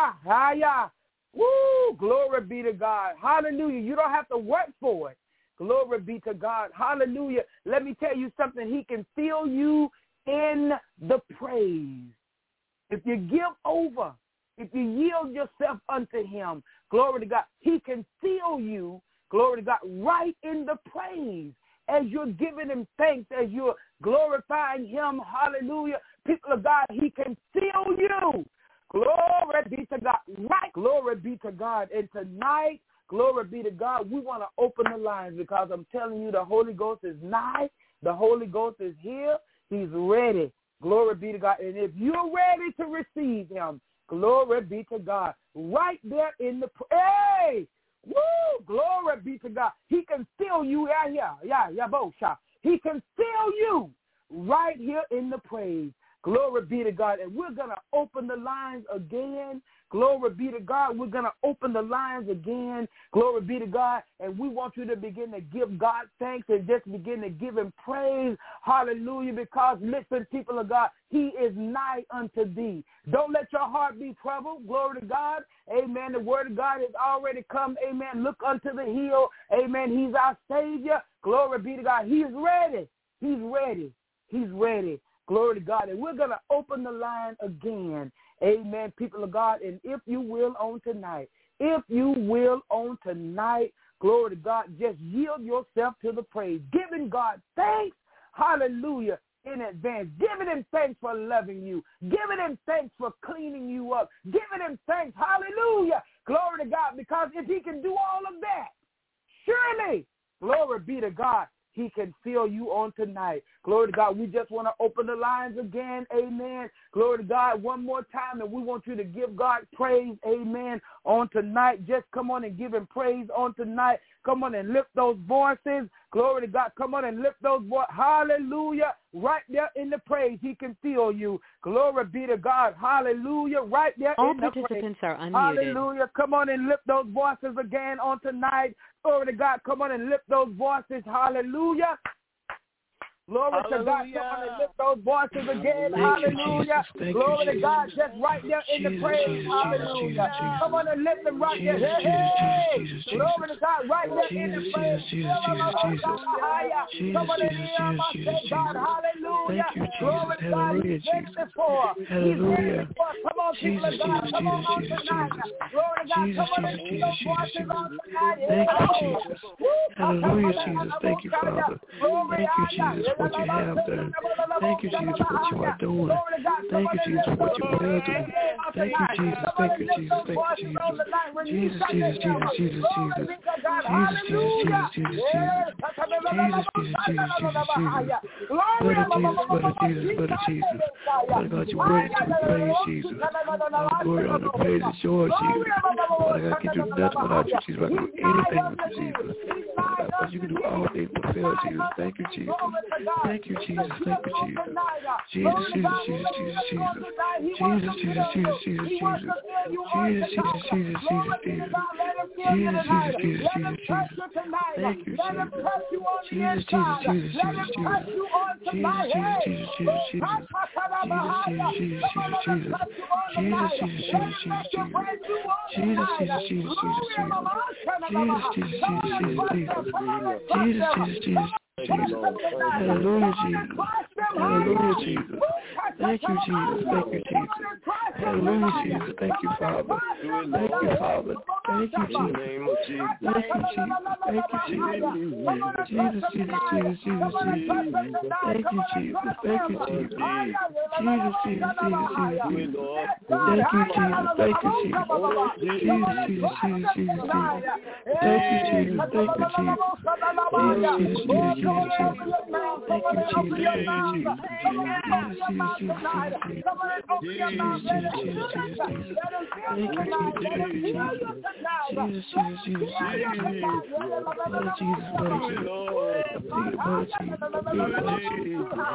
Woo! Glory be to God. Hallelujah. You don't have to work for it. Glory be to God. Hallelujah. Let me tell you something. He can fill you in the praise. If you give over, if you yield yourself unto him, glory to God, he can fill you, glory to God, right in the praise. As you're giving him thanks, as you're glorifying him, hallelujah, people of God, he can fill you. Glory be to God. Right. Glory be to God. And tonight, glory be to God, we want to open the lines because I'm telling you the Holy Ghost is nigh. The Holy Ghost is here. He's ready. Glory be to God. And if you're ready to receive him, glory be to God. Right there in the, hey, woo, glory be to God. He can fill you, yeah, yeah, yeah, yeah, both shots. He can fill you right here in the praise. Glory be to God. And we're going to open the lines again. Glory be to God. We're going to open the lines again. Glory be to God. And we want you to begin to give God thanks and just begin to give him praise. Hallelujah. Because, listen, people of God, he is nigh unto thee. Don't let your heart be troubled. Glory to God. Amen. The word of God has already come. Amen. Look unto the hill. Amen. He's our Savior. Glory be to God. He's ready. He's ready. He's ready. Glory to God. And we're going to open the line again. Amen, people of God. And if you will on tonight, if you will on tonight, glory to God, just yield yourself to the praise. Giving God thanks, hallelujah, in advance. Giving him thanks for loving you. Giving him thanks for cleaning you up. Giving him thanks, hallelujah, glory to God. Because if he can do all of that, surely, glory be to God, he can fill you on tonight. Glory to God. We just want to open the lines again. Amen. Glory to God one more time. And we want you to give God praise. Amen. On tonight. Just come on and give him praise on tonight. Come on and lift those voices. Glory to God. Come on and lift those voices. Hallelujah. Right there in the praise, he can fill you. Glory be to God. Hallelujah. Right there All in the praise. All participants are unmuted. Hallelujah. Come on and lift those voices again on tonight. Glory to God. Come on and lift those voices. Hallelujah. Glory Hallelujah. to God. Come on and lift those voices again. Thank Hallelujah. You, Glory you, to God. Just right there in Jesus, the praise. Jesus, Hallelujah. Jesus, Jesus, Come on and lift them right Jesus, there. Jesus, Hey, Jesus, Jesus, glory to God. Right there Jesus, in the Jesus, praise. Jesus, Jesus, Jesus, Jesus, Come on and Jesus, hear my Jesus, say, God. Jesus. Hallelujah. Thank you, Jesus. Glory to God. Hallelujah, He's ready Jesus. before. Hallelujah. He's ready before. Come on, people Jesus, of God. Jesus, Come on, on Jesus, tonight. Jesus. Glory to God. Jesus, Come on and Jesus, lift those Jesus, voices Jesus. on tonight. Thank you, Jesus. Hallelujah, Jesus. Thank you, Father. Thank you, Jesus, for what you have done. Thank you, Jesus, for what you are doing. Thank you, Jesus, for what you will do. Thank you, Jesus. Thank you, Jesus. Thank you, Jesus. Jesus, Jesus, Jesus, Jesus, Jesus. Jesus, Jesus, Jesus, Jesus, Jesus. Jesus, Jesus, Jesus, Jesus, Jesus. Blood of Jesus, blood of Jesus, blood of Jesus. Father God, you're worthy to be praised, Jesus. All glory, all the praise is yours, Jesus. Father God, I can do nothing without you, Jesus. I can do anything with you, Jesus. Father God, you can do all things but fail, Jesus. Thank you, Jesus. Thank you, Jesus. Thank you, Jesus. Jesus, Jesus, Jesus, Jesus, Jesus. Jesus, Jesus, Jesus, Jesus, Jesus. Jesus, Jesus, Jesus, Jesus, Jesus. Jesus, Jesus, Jesus, Jesus, Jesus. Thank you, Jesus. Jesus, Jesus, Jesus, Jesus, Jesus. Jesus, Jesus, Jesus, Jesus, Jesus. Jesus, Jesus, Jesus, Jesus, Jesus. Jesus, Jesus, Jesus, Jesus, Jesus. Jesus, Jesus, Jesus, Jesus, Jesus. Jesus, Jesus, Jesus, Jesus, Jesus. Jesus, Jesus, Jesus. Jesus. Hallelujah, Jesus. Hallelujah, Jesus. Thank you, Jesus. Thank you, Jesus. Hallelujah, Jesus. Thank you, Father. Thank you, Father. Thank you, Jesus. Thank you, Jesus. Thank you, Jesus. Jesus, Jesus, Jesus, Jesus, Jesus. Thank you, Jesus. Thank you, Jesus. Jesus, Jesus, Jesus, Jesus, Jesus. Thank you, Jesus. Thank you, Jesus. Jesus, Jesus, Jesus, Jesus, Jesus. Thank you, Jesus. Thank you, Jesus. Jesus, Jesus, Jesus, Jesus. Jesus, Jesus. Thank you, Jesus. Thank you, Jesus. Jesus, Jesus, Jesus, Jesus. Jesus, Jesus, Jesus, Jesus, Jesus. Thank you, Jesus. Thank you, Jesus. Jesus, Jesus, Jesus, Jesus. Blood of Jesus, blood of Jesus. Blood of Jesus. Blood of Jesus.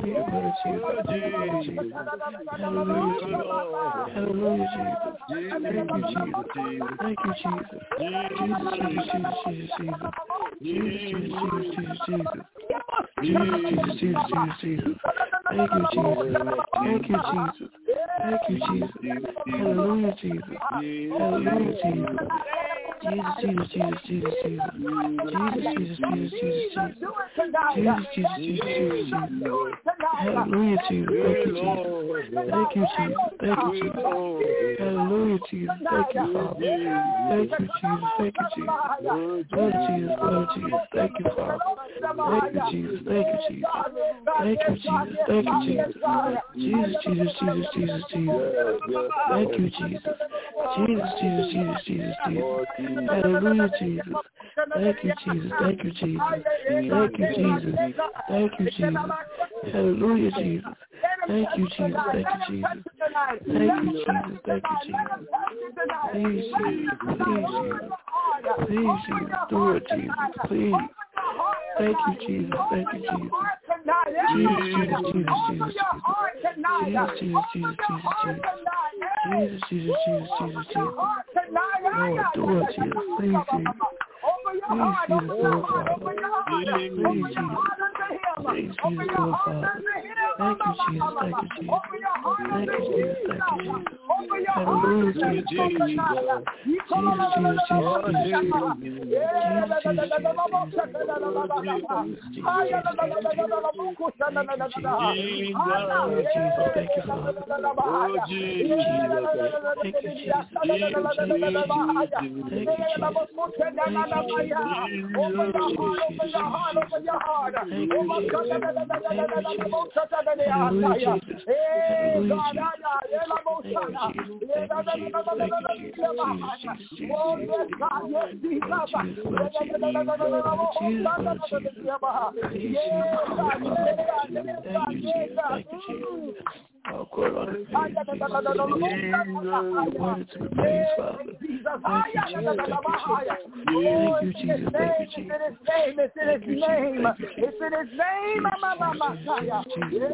plead the blood of Jesus. Hallelujah, Jesus. Hallelujah, Jesus. Thank you, Jesus. Thank you, Jesus. Jesus, Jesus, Jesus, Jesus, Jesus. Jesus, Jesus, Jesus, Jesus, Jesus. Jesus, Jesus, Jesus, Jesus, Jesus. Thank you, Jesus. Thank you, Jesus. Thank you, Jesus. Hallelujah, Jesus. Hallelujah, Jesus. Jesus, Jesus, Jesus, Jesus, Jesus. Jesus, Jesus, Jesus, Jesus, Jesus. Jesus, Jesus, Jesus, Jesus, Jesus. Hallelujah, Jesus. Thank you, Jesus. Thank you, Jesus. Thank you, Jesus. Hallelujah, Jesus. Thank you, Father. Thank you, Jesus. Thank you, Jesus. Blood of Jesus, blood of Jesus. Thank you, Father. Thank you, Jesus. Thank you, Jesus. Thank you, Jesus. Thank you, Jesus. Jesus, Jesus, Jesus, Jesus, Jesus. Thank you, Jesus. Jesus, Jesus, Jesus, Jesus, Jesus. Hallelujah, Jesus. Thank you, Jesus. Thank you, Jesus. Thank you, Jesus. Thank you, Jesus. Hallelujah, Jesus. Thank you, Jesus. Thank you, Jesus. Thank you, Jesus. Thank you, Jesus. Please, Jesus. Please, Jesus. Please, Jesus. Do it, Jesus. Please. Thank you, Jesus. Thank you, Jesus. Jesus, Jesus, Jesus, Jesus, Jesus. Jesus, Jesus, Jesus, Jesus, Jesus. Jesus, Jesus, Jesus, Jesus, Jesus. Lord, do it, Jesus. Please, Jesus. Please, Jesus, do it, Father. Please, Jesus. Please, Jesus, do it, Father. Thank you, Jesus. Thank you, Jesus. Thank you, Jesus. Thank you, Jesus. Hallelujah, Jesus. Thank you, Jesus. Jesus, Jesus, Jesus, Jesus, Jesus. Jesus, Jesus, Jesus, thank you, Father. Oh, Jesus. Thank you, Jesus. Thank you, Jesus. Thank you, Jesus. Thank you, Jesus. Hallelujah, Jesus. Hallelujah, Jesus. Thank you, Jesus. Thank you, Jesus. Thank you, Jesus. Jesus, Jesus, Jesus, Jesus. Lord Jesus, Lord Jesus. Lord Jesus, Lord Jesus. Please, Jesus, Lord Father. Thank you, Jesus. Thank you, Jesus. Oh, God, on the praise, Jesus. You're worthy to be praised, Father. Thank you, Jesus. Thank you, Jesus. Thank you, Jesus. Thank you, Jesus. Thank you, Jesus. Thank you, Jesus. It's in His name, Mama. Jesus, Jesus,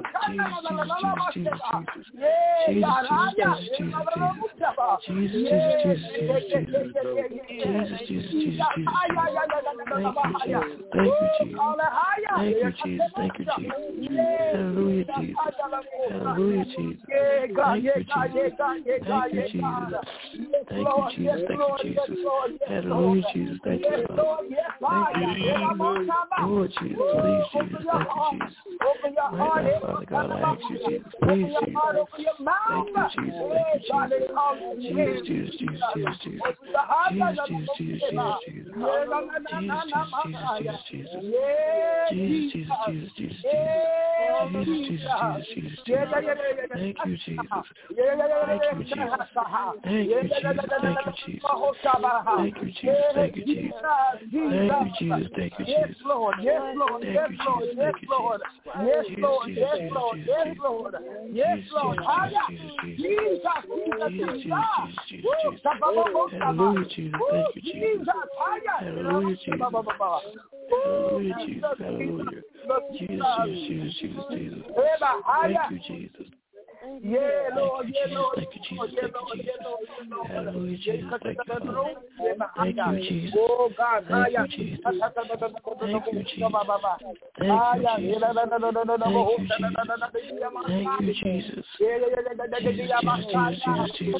Jesus, Jesus, Jesus. Jesus, Jesus, Jesus, Jesus. Jesus, Jesus, Jesus, Jesus, Jesus. Jesus, Jesus, Jesus, Jesus, Jesus. Thank you, Jesus. Thank you, Jesus. Thank you, Jesus. Thank you, Jesus. Hallelujah, Jesus. Hallelujah, Jesus. Thank you, Jesus. Thank you, Jesus. Thank you, Jesus. Thank you, Jesus. Hallelujah, Jesus. Thank you, Father. Thank you, Father. Lord Jesus, please, Jesus. Thank you, Jesus. Right now, Father God, I ask you, Jesus. Please, Jesus. Thank you, Jesus. Thank you, Jesus. Jesus, Jesus, Jesus, Jesus, Jesus. Jesus, Jesus, Jesus, Jesus, Jesus. Jesus, Jesus, Jesus, Jesus, Jesus. Jesus, Jesus, Jesus, Jesus, Jesus. Jesus, Jesus, Jesus, Jesus, Jesus. Thank you, Jesus. Thank you, Jesus. Thank you, Jesus. Thank you, Jesus. Thank you, Jesus. Thank you, Jesus. Thank you, Jesus. Thank you, Jesus. Yes, Lord. Yes, Lord. Thank you, Jesus. Thank you, Jesus. Yes, Lord. Jesus, Yes, Jesus, Lord. Jesus, Yes, Lord. Yes, Lord. Jesus, Jesus, Jesus, Jesus, Jesus, Jesus. Hallelujah, Jesus. Thank you, Jesus. Hallelujah, Jesus. Hallelujah, Jesus. Hallelujah. Jesus, Jesus, Jesus, Jesus, Jesus. Thank you, Jesus. Yeah, Lord, thank yeah, you, Lord, thank you, Jesus, yeah, thank you, Lord, Jesus. yeah, Lord, yeah, Lord. Hallelujah, Jesus, thank you, Father. Thank Thank you, Jesus. Oh, God, Thank you, Jesus. Thank you, Jesus. Thank you, Jesus. Thank you, Jesus. Thank you, Jesus. Jesus, Jesus, Jesus, Jesus, Jesus.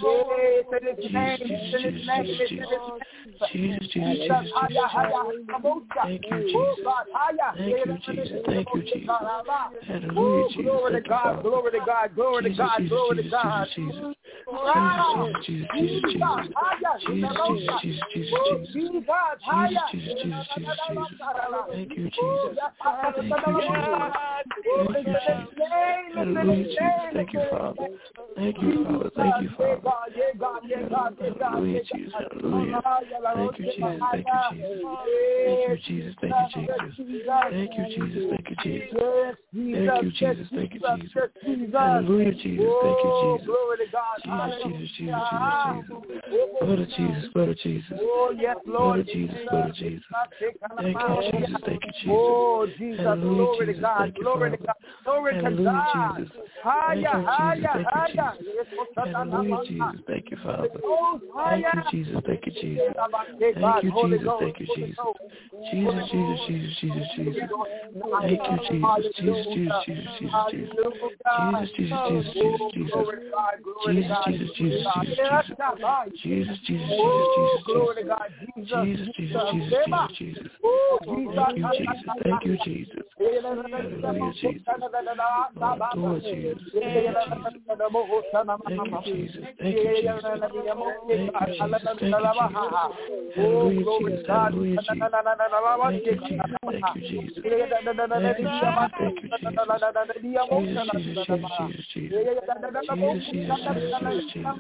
Jesus, Jesus, Jesus, Jesus, Jesus. Jesus, Jesus, Jesus, Jesus. Thank you, Jesus. Thank you, Jesus. Thank you, Jesus. Hallelujah, Jesus. Glory to God, glory to God, glory to God, glory to God. Jesus, Jesus, Jesus, Jesus, Jesus, Jesus, Jesus, Jesus, Jesus, Jesus, Jesus, Jesus, Jesus, Jesus, Jesus, Jesus. Thank you, Jesus. Thank you, Jesus. Thank you, Jesus. Hallelujah, Jesus. Thank you, Father. Thank you, Father. Thank you, Father. Hallelujah, Jesus. Hallelujah. Thank you, Jesus. Thank you, Jesus. Thank you, Jesus. Thank you, Jesus. Thank you, Jesus. Thank you, Jesus. Thank you, Jesus. Thank you, Jesus. Hallelujah, Jesus. Jesus. Thank you, Jesus. Glory to God. Jesus, Jesus, Jesus, Jesus, Jesus. Blood of Jesus, blood of Jesus. Oh, yes, Blood Lord. of Jesus, blood of Jesus. Thank you, Jesus. Thank you, Jesus. Oh, Jesus. Hallelujah, Glory to Jesus. God. Thank you, Glory to Father. God. Glory to Hallelujah, God. Jesus. Haya, Thank you, haya, Jesus. Thank you, haya. Jesus. Hallelujah, Jesus. Thank you, Father. Oh, Thank haya. you, Jesus. Thank you, Jesus. Thank Thank you, Holy Jesus. Ghost, Thank you, Holy Jesus. Ghost. Jesus, Jesus, Jesus, Jesus, Jesus. Thank you, Jesus. Jesus, Jesus, Jesus, Jesus, Jesus. Jesus, Jesus, Jesus, Jesus, Jesus. Glory to God, glory to Jesus, God. Jesus, Jesus, Jesus, Jesus. Jesus, Jesus, Oh, Jesus, glory Jesus, to God, Jesus, Jesus, Jesus, Jesus, Jesus, Jesus. Oh, Thank you, Jesus. Thank you, Jesus. Hallelujah, Jesus. Oh, Lord Jesus. Thank you, Jesus. Thank you, Jesus. Thank you, Jesus. Thank you, Jesus. Thank you, Jesus. Hallelujah, Jesus. Hallelujah, Jesus. Thank you, Jesus. Thank you, Jesus. Thank you, Jesus. Thank you, Jesus. Jesus, Jesus, Jesus, Jesus, Jesus. Jesus, Jesus, Jesus, Jesus, Jesus.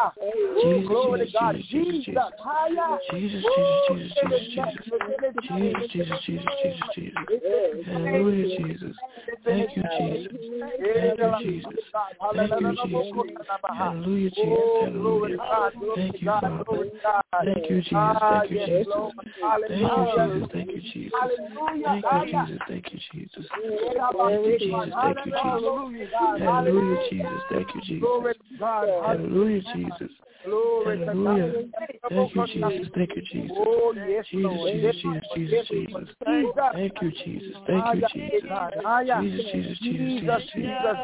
Jesus, glory to Jesus, God, Jesus, Jesus, Jesus, higher. Jesus, Jesus, Jesus, Jesus, Jesus. Jesus, Jesus, Jesus, Jesus, Jesus. Hallelujah, Jesus. Thank you, Jesus. Thank you, Jesus. Thank you, Jesus. Hallelujah, Jesus. Hallelujah. Thank you, Father. Thank you, Jesus. Thank you, Jesus. Thank you, Jesus. Thank you, Jesus. Thank you, Jesus. Thank you, Jesus. Thank you, Jesus. Thank you, Jesus. Hallelujah, Jesus. Thank you, Jesus. Hallelujah, Jesus. Hallelujah. Thank you, Jesus. Thank you, Jesus. Oh, yes, Jesus, Lord. Jesus, Jesus, Jesus, Jesus. Thank you, Jesus. Thank you, Jesus. Jesus, Jesus, Jesus, Jesus, Jesus.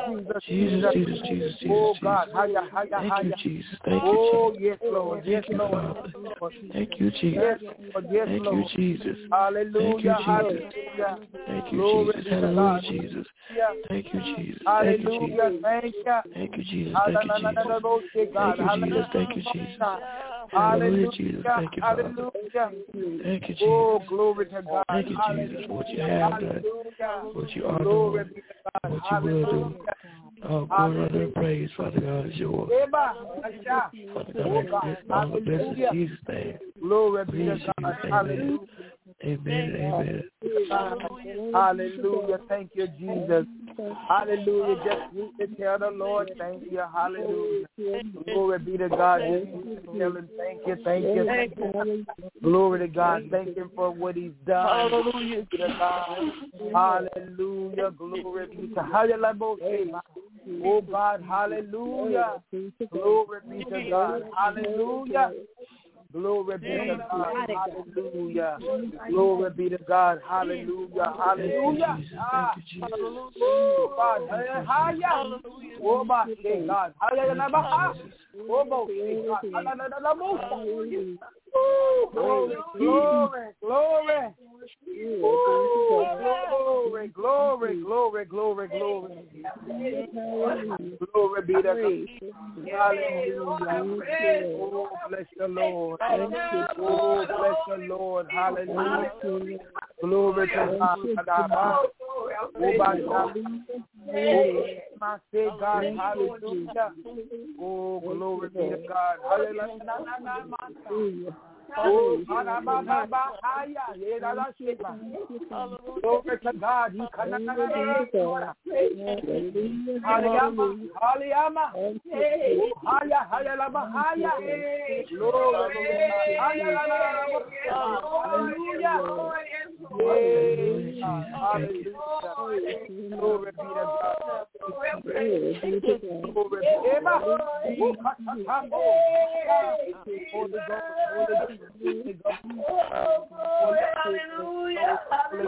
Jesus, Jesus, Jesus, Jesus, Oh, Jesus. God. Haya, haya, Thank you, haya. Jesus. Thank you, Oh, Jesus. yes, Lord. Yes, Thank you, Lord. Father. Thank you, Jesus. Yes, Lord. Yes, Thank you, Lord. Jesus. Hallelujah. Thank you, Jesus. Hallelujah. Thank you, Glory Jesus. to Hallelujah, God. Jesus. Thank you, Jesus. Thank you, Jesus. Hallelujah. Thank you. Thank you, Jesus. Thank you, Jesus. God. Thank you, Jesus. Thank you, Jesus. Hallelujah, Hallelujah. Jesus. Thank you, Father. Hallelujah. Thank you, Oh, Jesus. glory to God. Thank you, Jesus, for what you have done, what you are Glory doing, be to God. what you will do. All glory, honor, and praise, Father God, is yours. Father God, I bless all the blessings in Jesus' name. Glory be to Please, God. Jesus. Hallelujah. Amen. Amen. Amen. Hallelujah. Thank you, Jesus. Hallelujah. Just need to tell the Lord, thank you. Hallelujah. Glory be to God. Just need to tell him, thank you, thank you, thank you. Glory to God. Thank him for what he's done. Hallelujah. Hallelujah. Glory be to Hallelujah. Oh God, hallelujah. Glory be to God. Hallelujah. Glory be to God. Hallelujah. Glory be to God. Hallelujah. Hallelujah. Ah, oh God. Hallelujah. Oh my God. Hallelujah. Oh my God. Ooh, glory, glory, glory. Ooh, glory, glory, glory, glory, glory. Glory be to God. Hallelujah. Oh, bless the Lord. Oh, bless the Lord. Hallelujah. Glory to God. Oh, my say God. Hallelujah. Oh, glory be to God. Hallelujah. Oh, glory to God. He cannot. Hallelujah. Glory be to God. Hallelujah.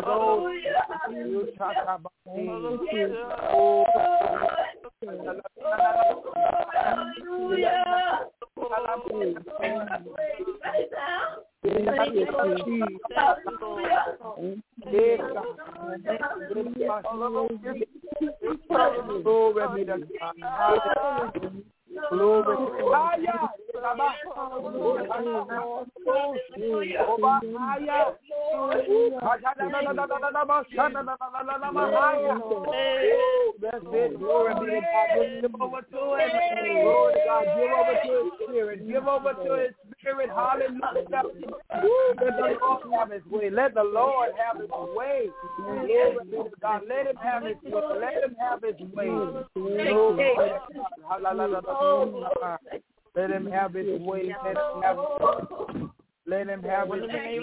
That's it. Glory be to God. Give over to him. Glory to God. Give over to his spirit. Give over to his spirit. Spirit. Hallelujah. Woo, let the Lord have his way. Let the Lord have his way. Glory be to God. Let him have his way. Let him have his way. Glory be to God. Let him have his way. Let him have his way. Let him have his way.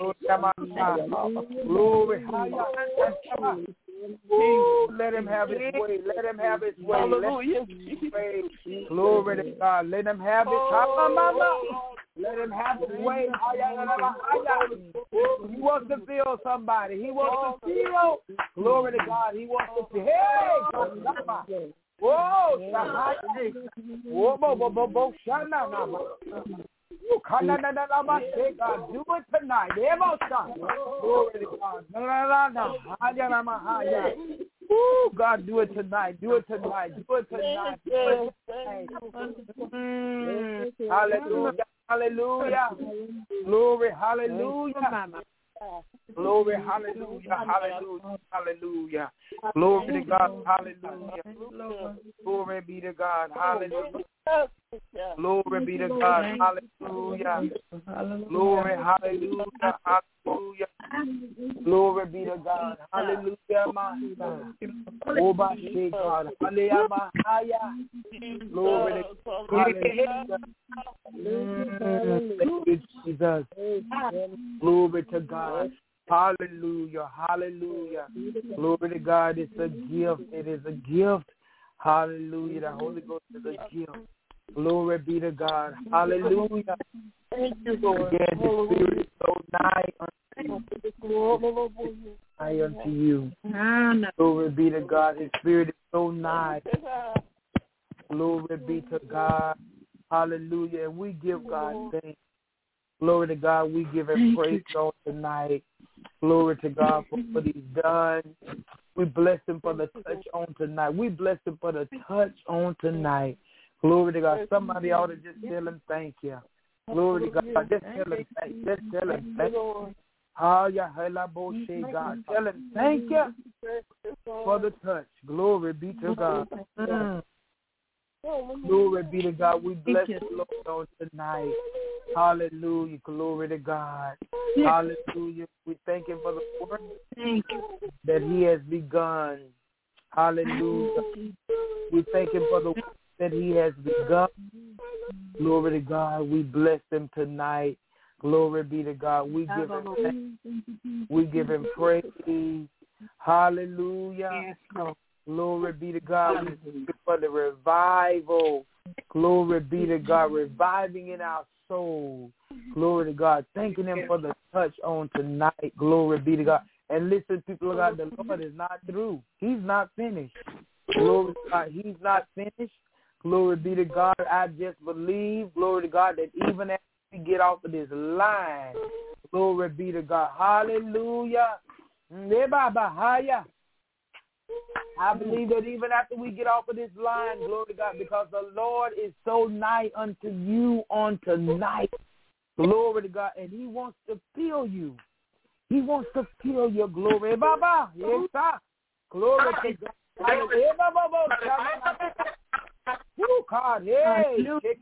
Glory. Let him have his way. Let him have his way. Hallelujah. Glory to God. Let him have his Let him have his way. He wants to feel somebody. He wants to feel. Glory to God. He wants to feel. Hey, whoa, whoa, bo, bo, bo, bo, shana, you can't God, do it tonight. Glory to God. Ooh, God, do it tonight. Do it tonight. Do it tonight. Do it tonight. Mm, hallelujah. Hallelujah. Glory. Hallelujah. Glory, hallelujah, hallelujah, hallelujah. Glory to God, hallelujah. Glory be to God, hallelujah. Glory be to God, hallelujah. Glory, hallelujah, hallelujah. Glory be to God, hallelujah, Master. Oh, my God, hallelujah. Glory to God, hallelujah. Thank you, Jesus. Glory to God. Hallelujah. Hallelujah. Glory to God. It's a gift. It is a gift. Hallelujah. The Holy Ghost is a gift. Glory be to God. Hallelujah. Thank you, Lord. Again, the Spirit is so nigh unto you. Nigh unto you. Glory be to God. His Spirit is so nigh. Glory be to God. Hallelujah. And we give God thanks. Glory to God. We give him praise on tonight. Glory to God for what he's done. We bless him for the touch on tonight. We bless him for the touch on tonight. Glory to God. Somebody ought to just tell him thank you. Glory to God. Just tell him thank you. Just tell him thank you. God. Tell him thank you for the touch. Glory be to God. Mm. Glory be to God. We bless the Lord on tonight. Hallelujah. Glory to God. Hallelujah. We thank him for the work that he has begun. Hallelujah. We thank him for the work that he has begun. Glory to God. We bless him tonight. Glory be to God. We give him thanks. We give him praise. Hallelujah. Glory be to God. We thank you for the revival. Glory be to God. Reviving in our soul. Glory to God. Thanking him for the touch on tonight. Glory be to God. And listen, people of God, the Lord is not through. He's not finished. Glory to God. He's not finished. Glory be to God. I just believe, glory to God, that even after we get off of this line, glory be to God. Hallelujah. I believe that even after we get off of this line, glory to God, because the Lord is so nigh unto you on tonight. Glory to God. And he wants to feel you. He wants to feel your glory. Baba. Yes, sir. Glory to God. Oh, God. Hey.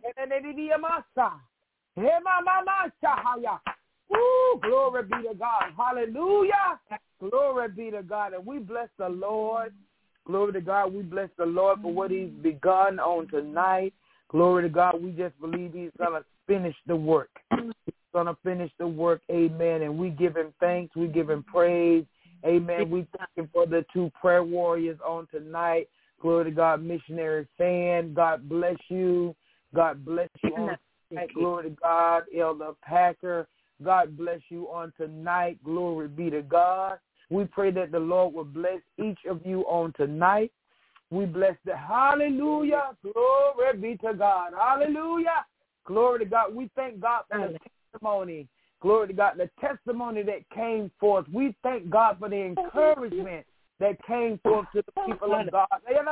Ooh, glory be to God. Hallelujah. Glory be to God. And we bless the Lord. Glory to God. We bless the Lord for what he's begun on tonight. Glory to God. We just believe he's going to finish the work. He's going to finish the work. Amen. And we give him thanks. We give him praise. Amen. We thank him for the two prayer warriors on tonight. Glory to God. Missionary Fan. God bless you. God bless you on tonight. Glory to God. Elder Packer. God bless you on tonight. Glory be to God. We pray that the Lord will bless each of you on tonight. We bless the hallelujah. Glory be to God. Hallelujah. Glory to God. We thank God for the testimony. Glory to God. The testimony that came forth. We thank God for the encouragement that came forth to the people of God.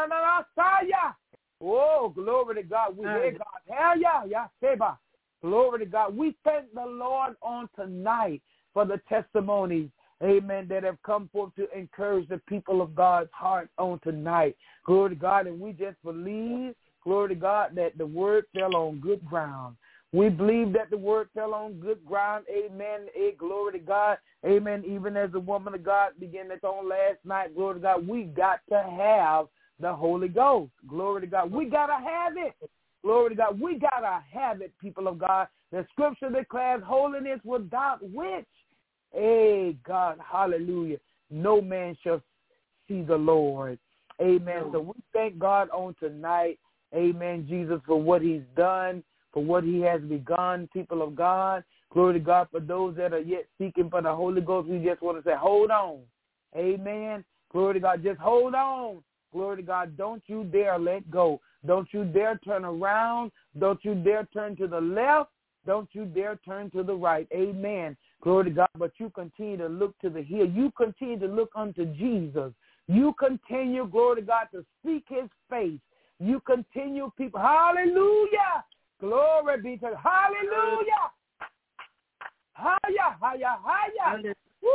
Oh, glory to God. We hear God. Hell yeah. Yeah, Seba. Glory to God. We thank the Lord on tonight for the testimonies, amen, that have come forth to encourage the people of God's heart on tonight. Glory to God. And we just believe, glory to God, that the word fell on good ground. We believe that the word fell on good ground. Amen. Hey, glory to God. Amen. Even as the woman of God began it on last night, glory to God, we got to have the Holy Ghost. Glory to God. We got to have it. Glory to God. We got to have it, people of God. The scripture declares holiness without which, hey, God, hallelujah, no man shall see the Lord. Amen. So we thank God on tonight, amen, Jesus, for what he's done, for what he has begun, people of God. Glory to God. For those that are yet seeking for the Holy Ghost, we just want to say, hold on. Amen. Glory to God. Just hold on. Glory to God. Don't you dare let go. Don't you dare turn around. Don't you dare turn to the left. Don't you dare turn to the right. Amen. Glory to God. But you continue to look to the hill. You continue to look unto Jesus. You continue, glory to God, to seek his face. You continue, people. Hallelujah. Glory be to God. Hallelujah. Haya, haya, haya.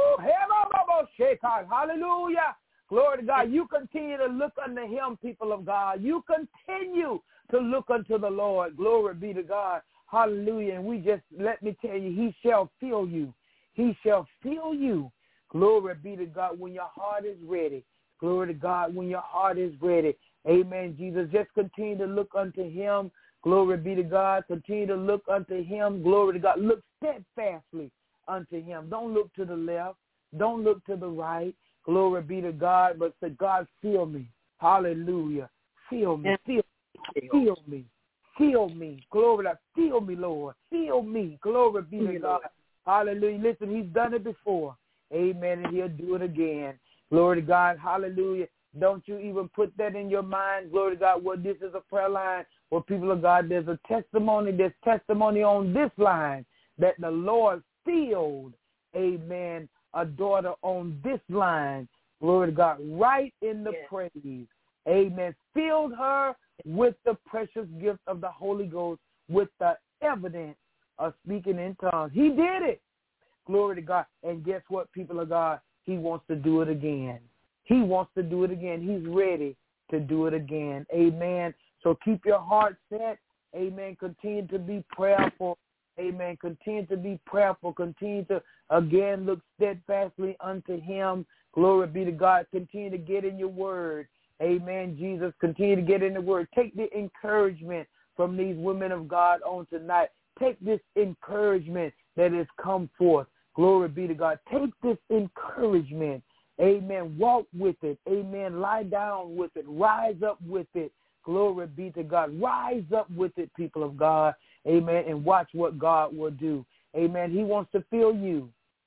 Hallelujah. Glory to God. You continue to look unto him, people of God. You continue to look unto the Lord. Glory be to God. Hallelujah. And we just, let me tell you, he shall fill you. He shall fill you. Glory be to God when your heart is ready. Glory to God when your heart is ready. Amen, Jesus. Just continue to look unto him. Glory be to God. Continue to look unto him. Glory to God. Look steadfastly unto him. Don't look to the left. Don't look to the right. Glory be to God. But say, God, fill me. Hallelujah. Fill me. Fill me. Fill me. Fill me. Glory to God. Fill me, Lord. Fill me. Glory be to God. Hallelujah. Listen, he's done it before. Amen. And he'll do it again. Glory to God. Hallelujah. Don't you even put that in your mind. Glory to God. Well, this is a prayer line. Well, people of God, there's a testimony. There's testimony on this line that the Lord filled, amen, a daughter on this line. Glory to God. Right in the yes. praise. Amen. Filled her with the precious gift of the Holy Ghost, with the evidence of speaking in tongues. He did it. Glory to God. And guess what, people of God? He wants to do it again. He wants to do it again. He's ready to do it again. Amen. So keep your heart set. Amen. Continue to be prayerful. Amen. Continue to be prayerful. Continue to, again, look steadfastly unto him. Glory be to God. Continue to get in your word. Amen, Jesus. Continue to get in the word. Take the encouragement from these women of God on tonight. Take this encouragement that has come forth. Glory be to God. Take this encouragement. Amen. Walk with it. Amen. Lie down with it. Rise up with it. Glory be to God. Rise up with it, people of God. Amen. And watch what God will do. Amen. He wants to fill you.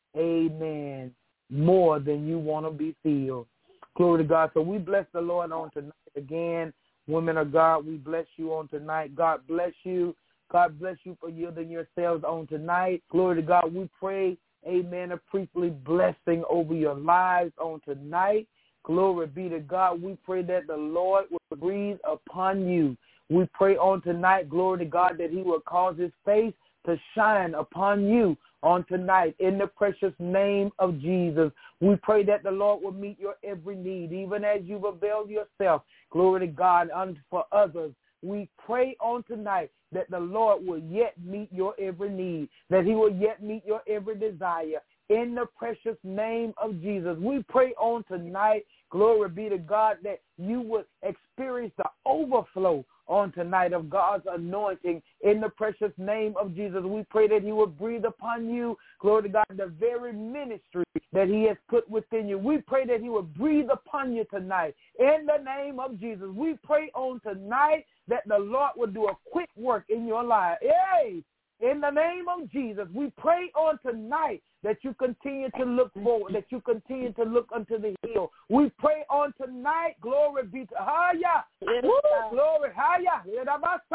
Amen. More than you want to be filled. Glory to God. So we bless the Lord on tonight again. Women of God, we bless you on tonight. God bless you. God bless you for yielding yourselves on tonight. Glory to God. We pray, amen, a priestly blessing over your lives on tonight. Glory be to God. We pray that the Lord will breathe upon you. We pray on tonight, glory to God, that he will cause his face to shine upon you on tonight in the precious name of Jesus. We pray that the Lord will meet your every need, even as you've availed yourself, glory to God, unto for others. We pray on tonight that the Lord will yet meet your every need, that he will yet meet your every desire. In the precious name of Jesus, we pray on tonight, glory be to God, that you would experience the overflow on tonight of God's anointing. In the precious name of Jesus, we pray that he will breathe upon you, glory to God, the very ministry that he has put within you. We pray that he will breathe upon you tonight. In the name of Jesus, we pray on tonight that the Lord will do a quick work in your life. Hey! In the name of Jesus, we pray on tonight that you continue to look forward, that you continue to look unto the hill. We pray on tonight, glory be to Haya. Woo, glory, Haya. In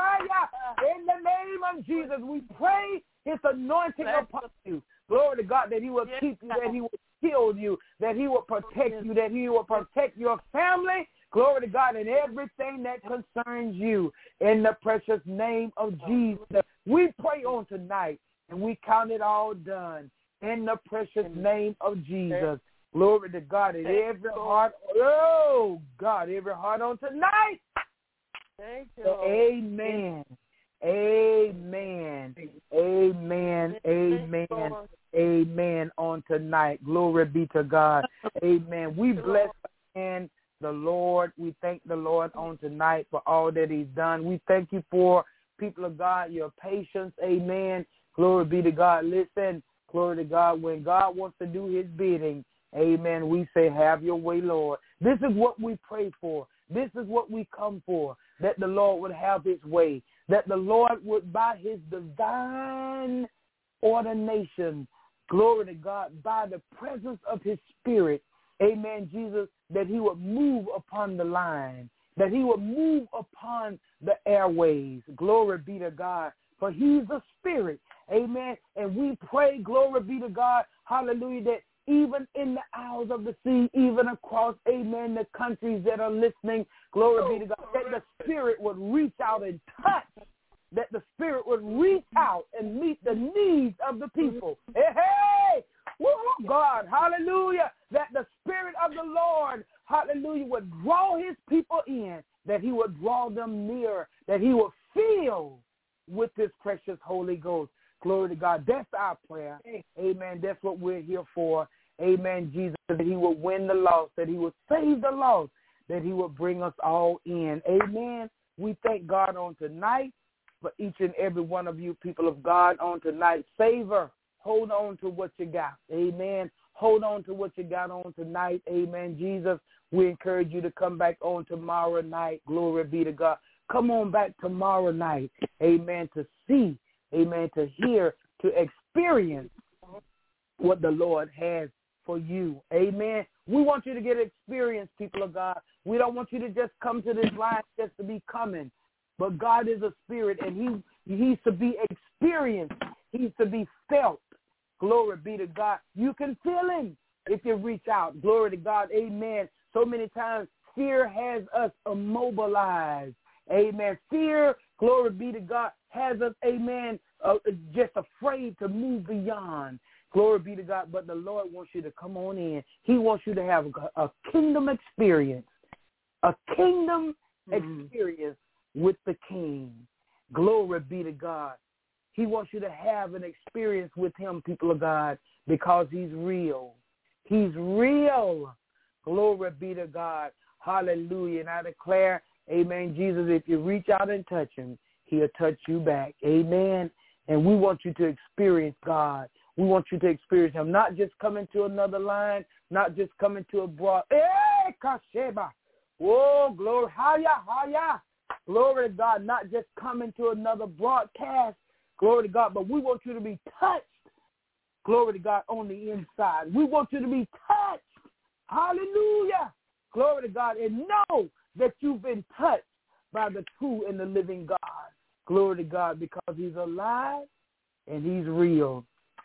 the name of Jesus, we pray his anointing upon you. Glory to God, that he will keep you, that he will shield you, that he will protect you, that he will protect your family. Glory to God, and everything that concerns you. In the precious name of Jesus, we pray on tonight, and we count it all done. In the precious name of Jesus. Glory to God, and every heart, oh, God, every heart on tonight. Thank you. So, amen. Amen. tonight. Glory be to God. Amen. We bless and the Lord. We thank the Lord on tonight for all that he's done. We thank you for, people of God, your patience. Amen. Glory be to God. Listen, glory to God. When God wants to do his bidding, amen, we say, have your way, Lord. This is what we pray for. This is what we come for, that the Lord would have his way, that the Lord would, by his divine ordination, glory to God, by the presence of his Spirit, amen, Jesus, that he would move upon the line, that he would move upon the airways. Glory be to God, for he's a spirit, amen. And we pray, glory be to God, hallelujah, that even in the isles of the sea, even across, amen, the countries that are listening, glory be to God, that the Spirit would reach out and touch, that the Spirit would reach out and meet the needs of the people. Hey, hey, woo, God, hallelujah, that the Spirit of the Lord, hallelujah, would draw his people in, that he would draw them near, that he would fill with his precious Holy Ghost. Glory to God. That's our prayer. Amen. That's what we're here for. Amen, Jesus, that he will win the lost, that he will save the lost, that he will bring us all in. Amen. We thank God on tonight for each and every one of you people of God on tonight. Savor, hold on to what you got. Amen. Hold on to what you got on tonight. Amen, Jesus. We encourage you to come back on tomorrow night. Glory be to God. Come on back tomorrow night. Amen, to see, amen, to hear, to experience what the Lord has for you. Amen. We want you to get experience, people of God. We don't want you to just come to this line just to be coming. But God is a spirit, and he he's to be experienced. He's to be felt. Glory be to God. You can feel him if you reach out. Glory to God. Amen. So many times fear has us immobilized. Amen. Fear, glory be to God, has us, amen, uh, just afraid to move beyond. Glory be to God. But the Lord wants you to come on in. He wants you to have a, a kingdom experience, a kingdom mm-hmm. experience with the King. Glory be to God. He wants you to have an experience with him, people of God, because he's real. He's real. Glory be to God. Hallelujah. And I declare, amen, Jesus, if you reach out and touch him, he'll touch you back. Amen. And we want you to experience God. We want you to experience him, not just coming to another line, not just coming to a broad. Hey, Kasheba. Oh, glory. Haya, haya. Glory to God, not just coming to another broadcast. Glory to God, but we want you to be touched. Glory to God on the inside. We want you to be touched. Hallelujah. Glory to God. And know that you've been touched by the true and the living God. Glory to God, because he's alive and he's real.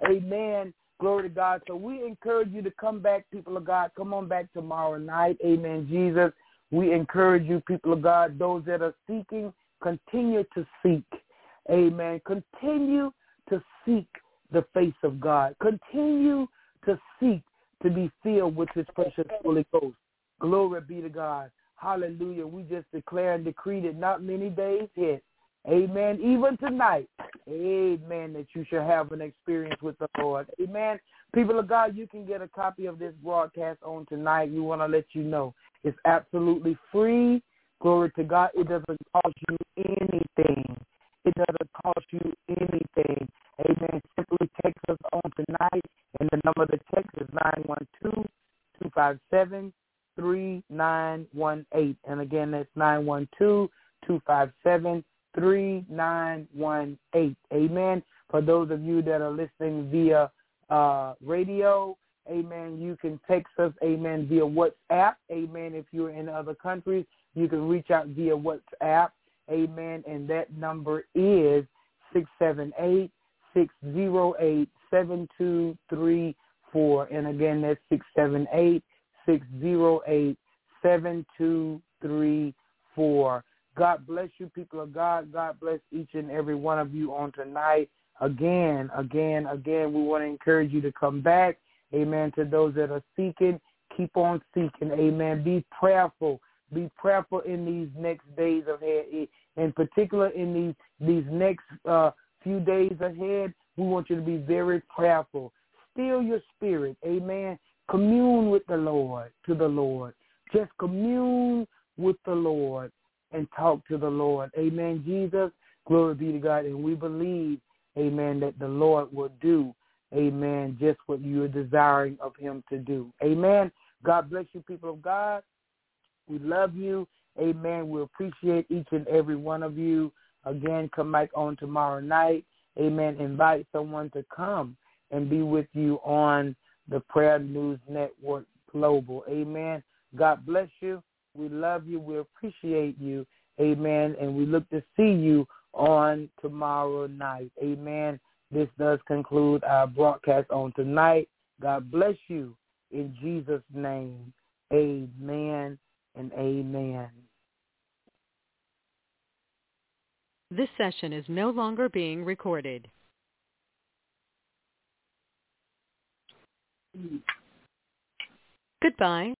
Amen. Glory to God. So we encourage you to come back, people of God. Come on back tomorrow night. Amen, Jesus. We encourage you, people of God, those that are seeking, continue to seek. Amen. Continue to seek the face of God. Continue to seek to be filled with his precious Holy Ghost. Glory be to God. Hallelujah. We just declare and decree that not many days hit. Amen. Even tonight. Amen. That you shall have an experience with the Lord. Amen. People of God, you can get a copy of this broadcast on tonight. We want to let you know it's absolutely free. Glory to God. It doesn't cost you anything. It doesn't cost you anything. Amen. Simply text us on tonight, and the number to text is nine one two, two five seven, three nine one eight. And again, that's nine one two, two five seven, three nine one eight. Amen. For those of you that are listening via uh, radio, amen, you can text us, amen, via WhatsApp. Amen. If you're in other countries, you can reach out via WhatsApp. Amen. And that number is six seven eight, six zero eight, seven two three four. And again, that's six seven eight, six zero eight, seven two three four. God bless you, people of God. God bless each and every one of you on tonight. Again, again, again, we want to encourage you to come back. Amen. To those that are seeking, keep on seeking. Amen. Be prayerful. Be prayerful in these next days ahead. In particular, in these these next uh, few days ahead, we want you to be very prayerful. still your spirit. Amen. Commune with the Lord, to the Lord. Just commune with the Lord and talk to the Lord. Amen. Jesus, glory be to God. And we believe, amen, that the Lord will do, amen, just what you are desiring of him to do. Amen. God bless you, people of God. We love you. Amen. We appreciate each and every one of you. Again, come back on tomorrow night. Amen. Invite someone to come and be with you on the Prayer News Network Global. Amen. God bless you. We love you. We appreciate you. Amen. And we look to see you on tomorrow night. Amen. This does conclude our broadcast on tonight. God bless you in Jesus' name. Amen and amen. This session is no longer being recorded. Goodbye.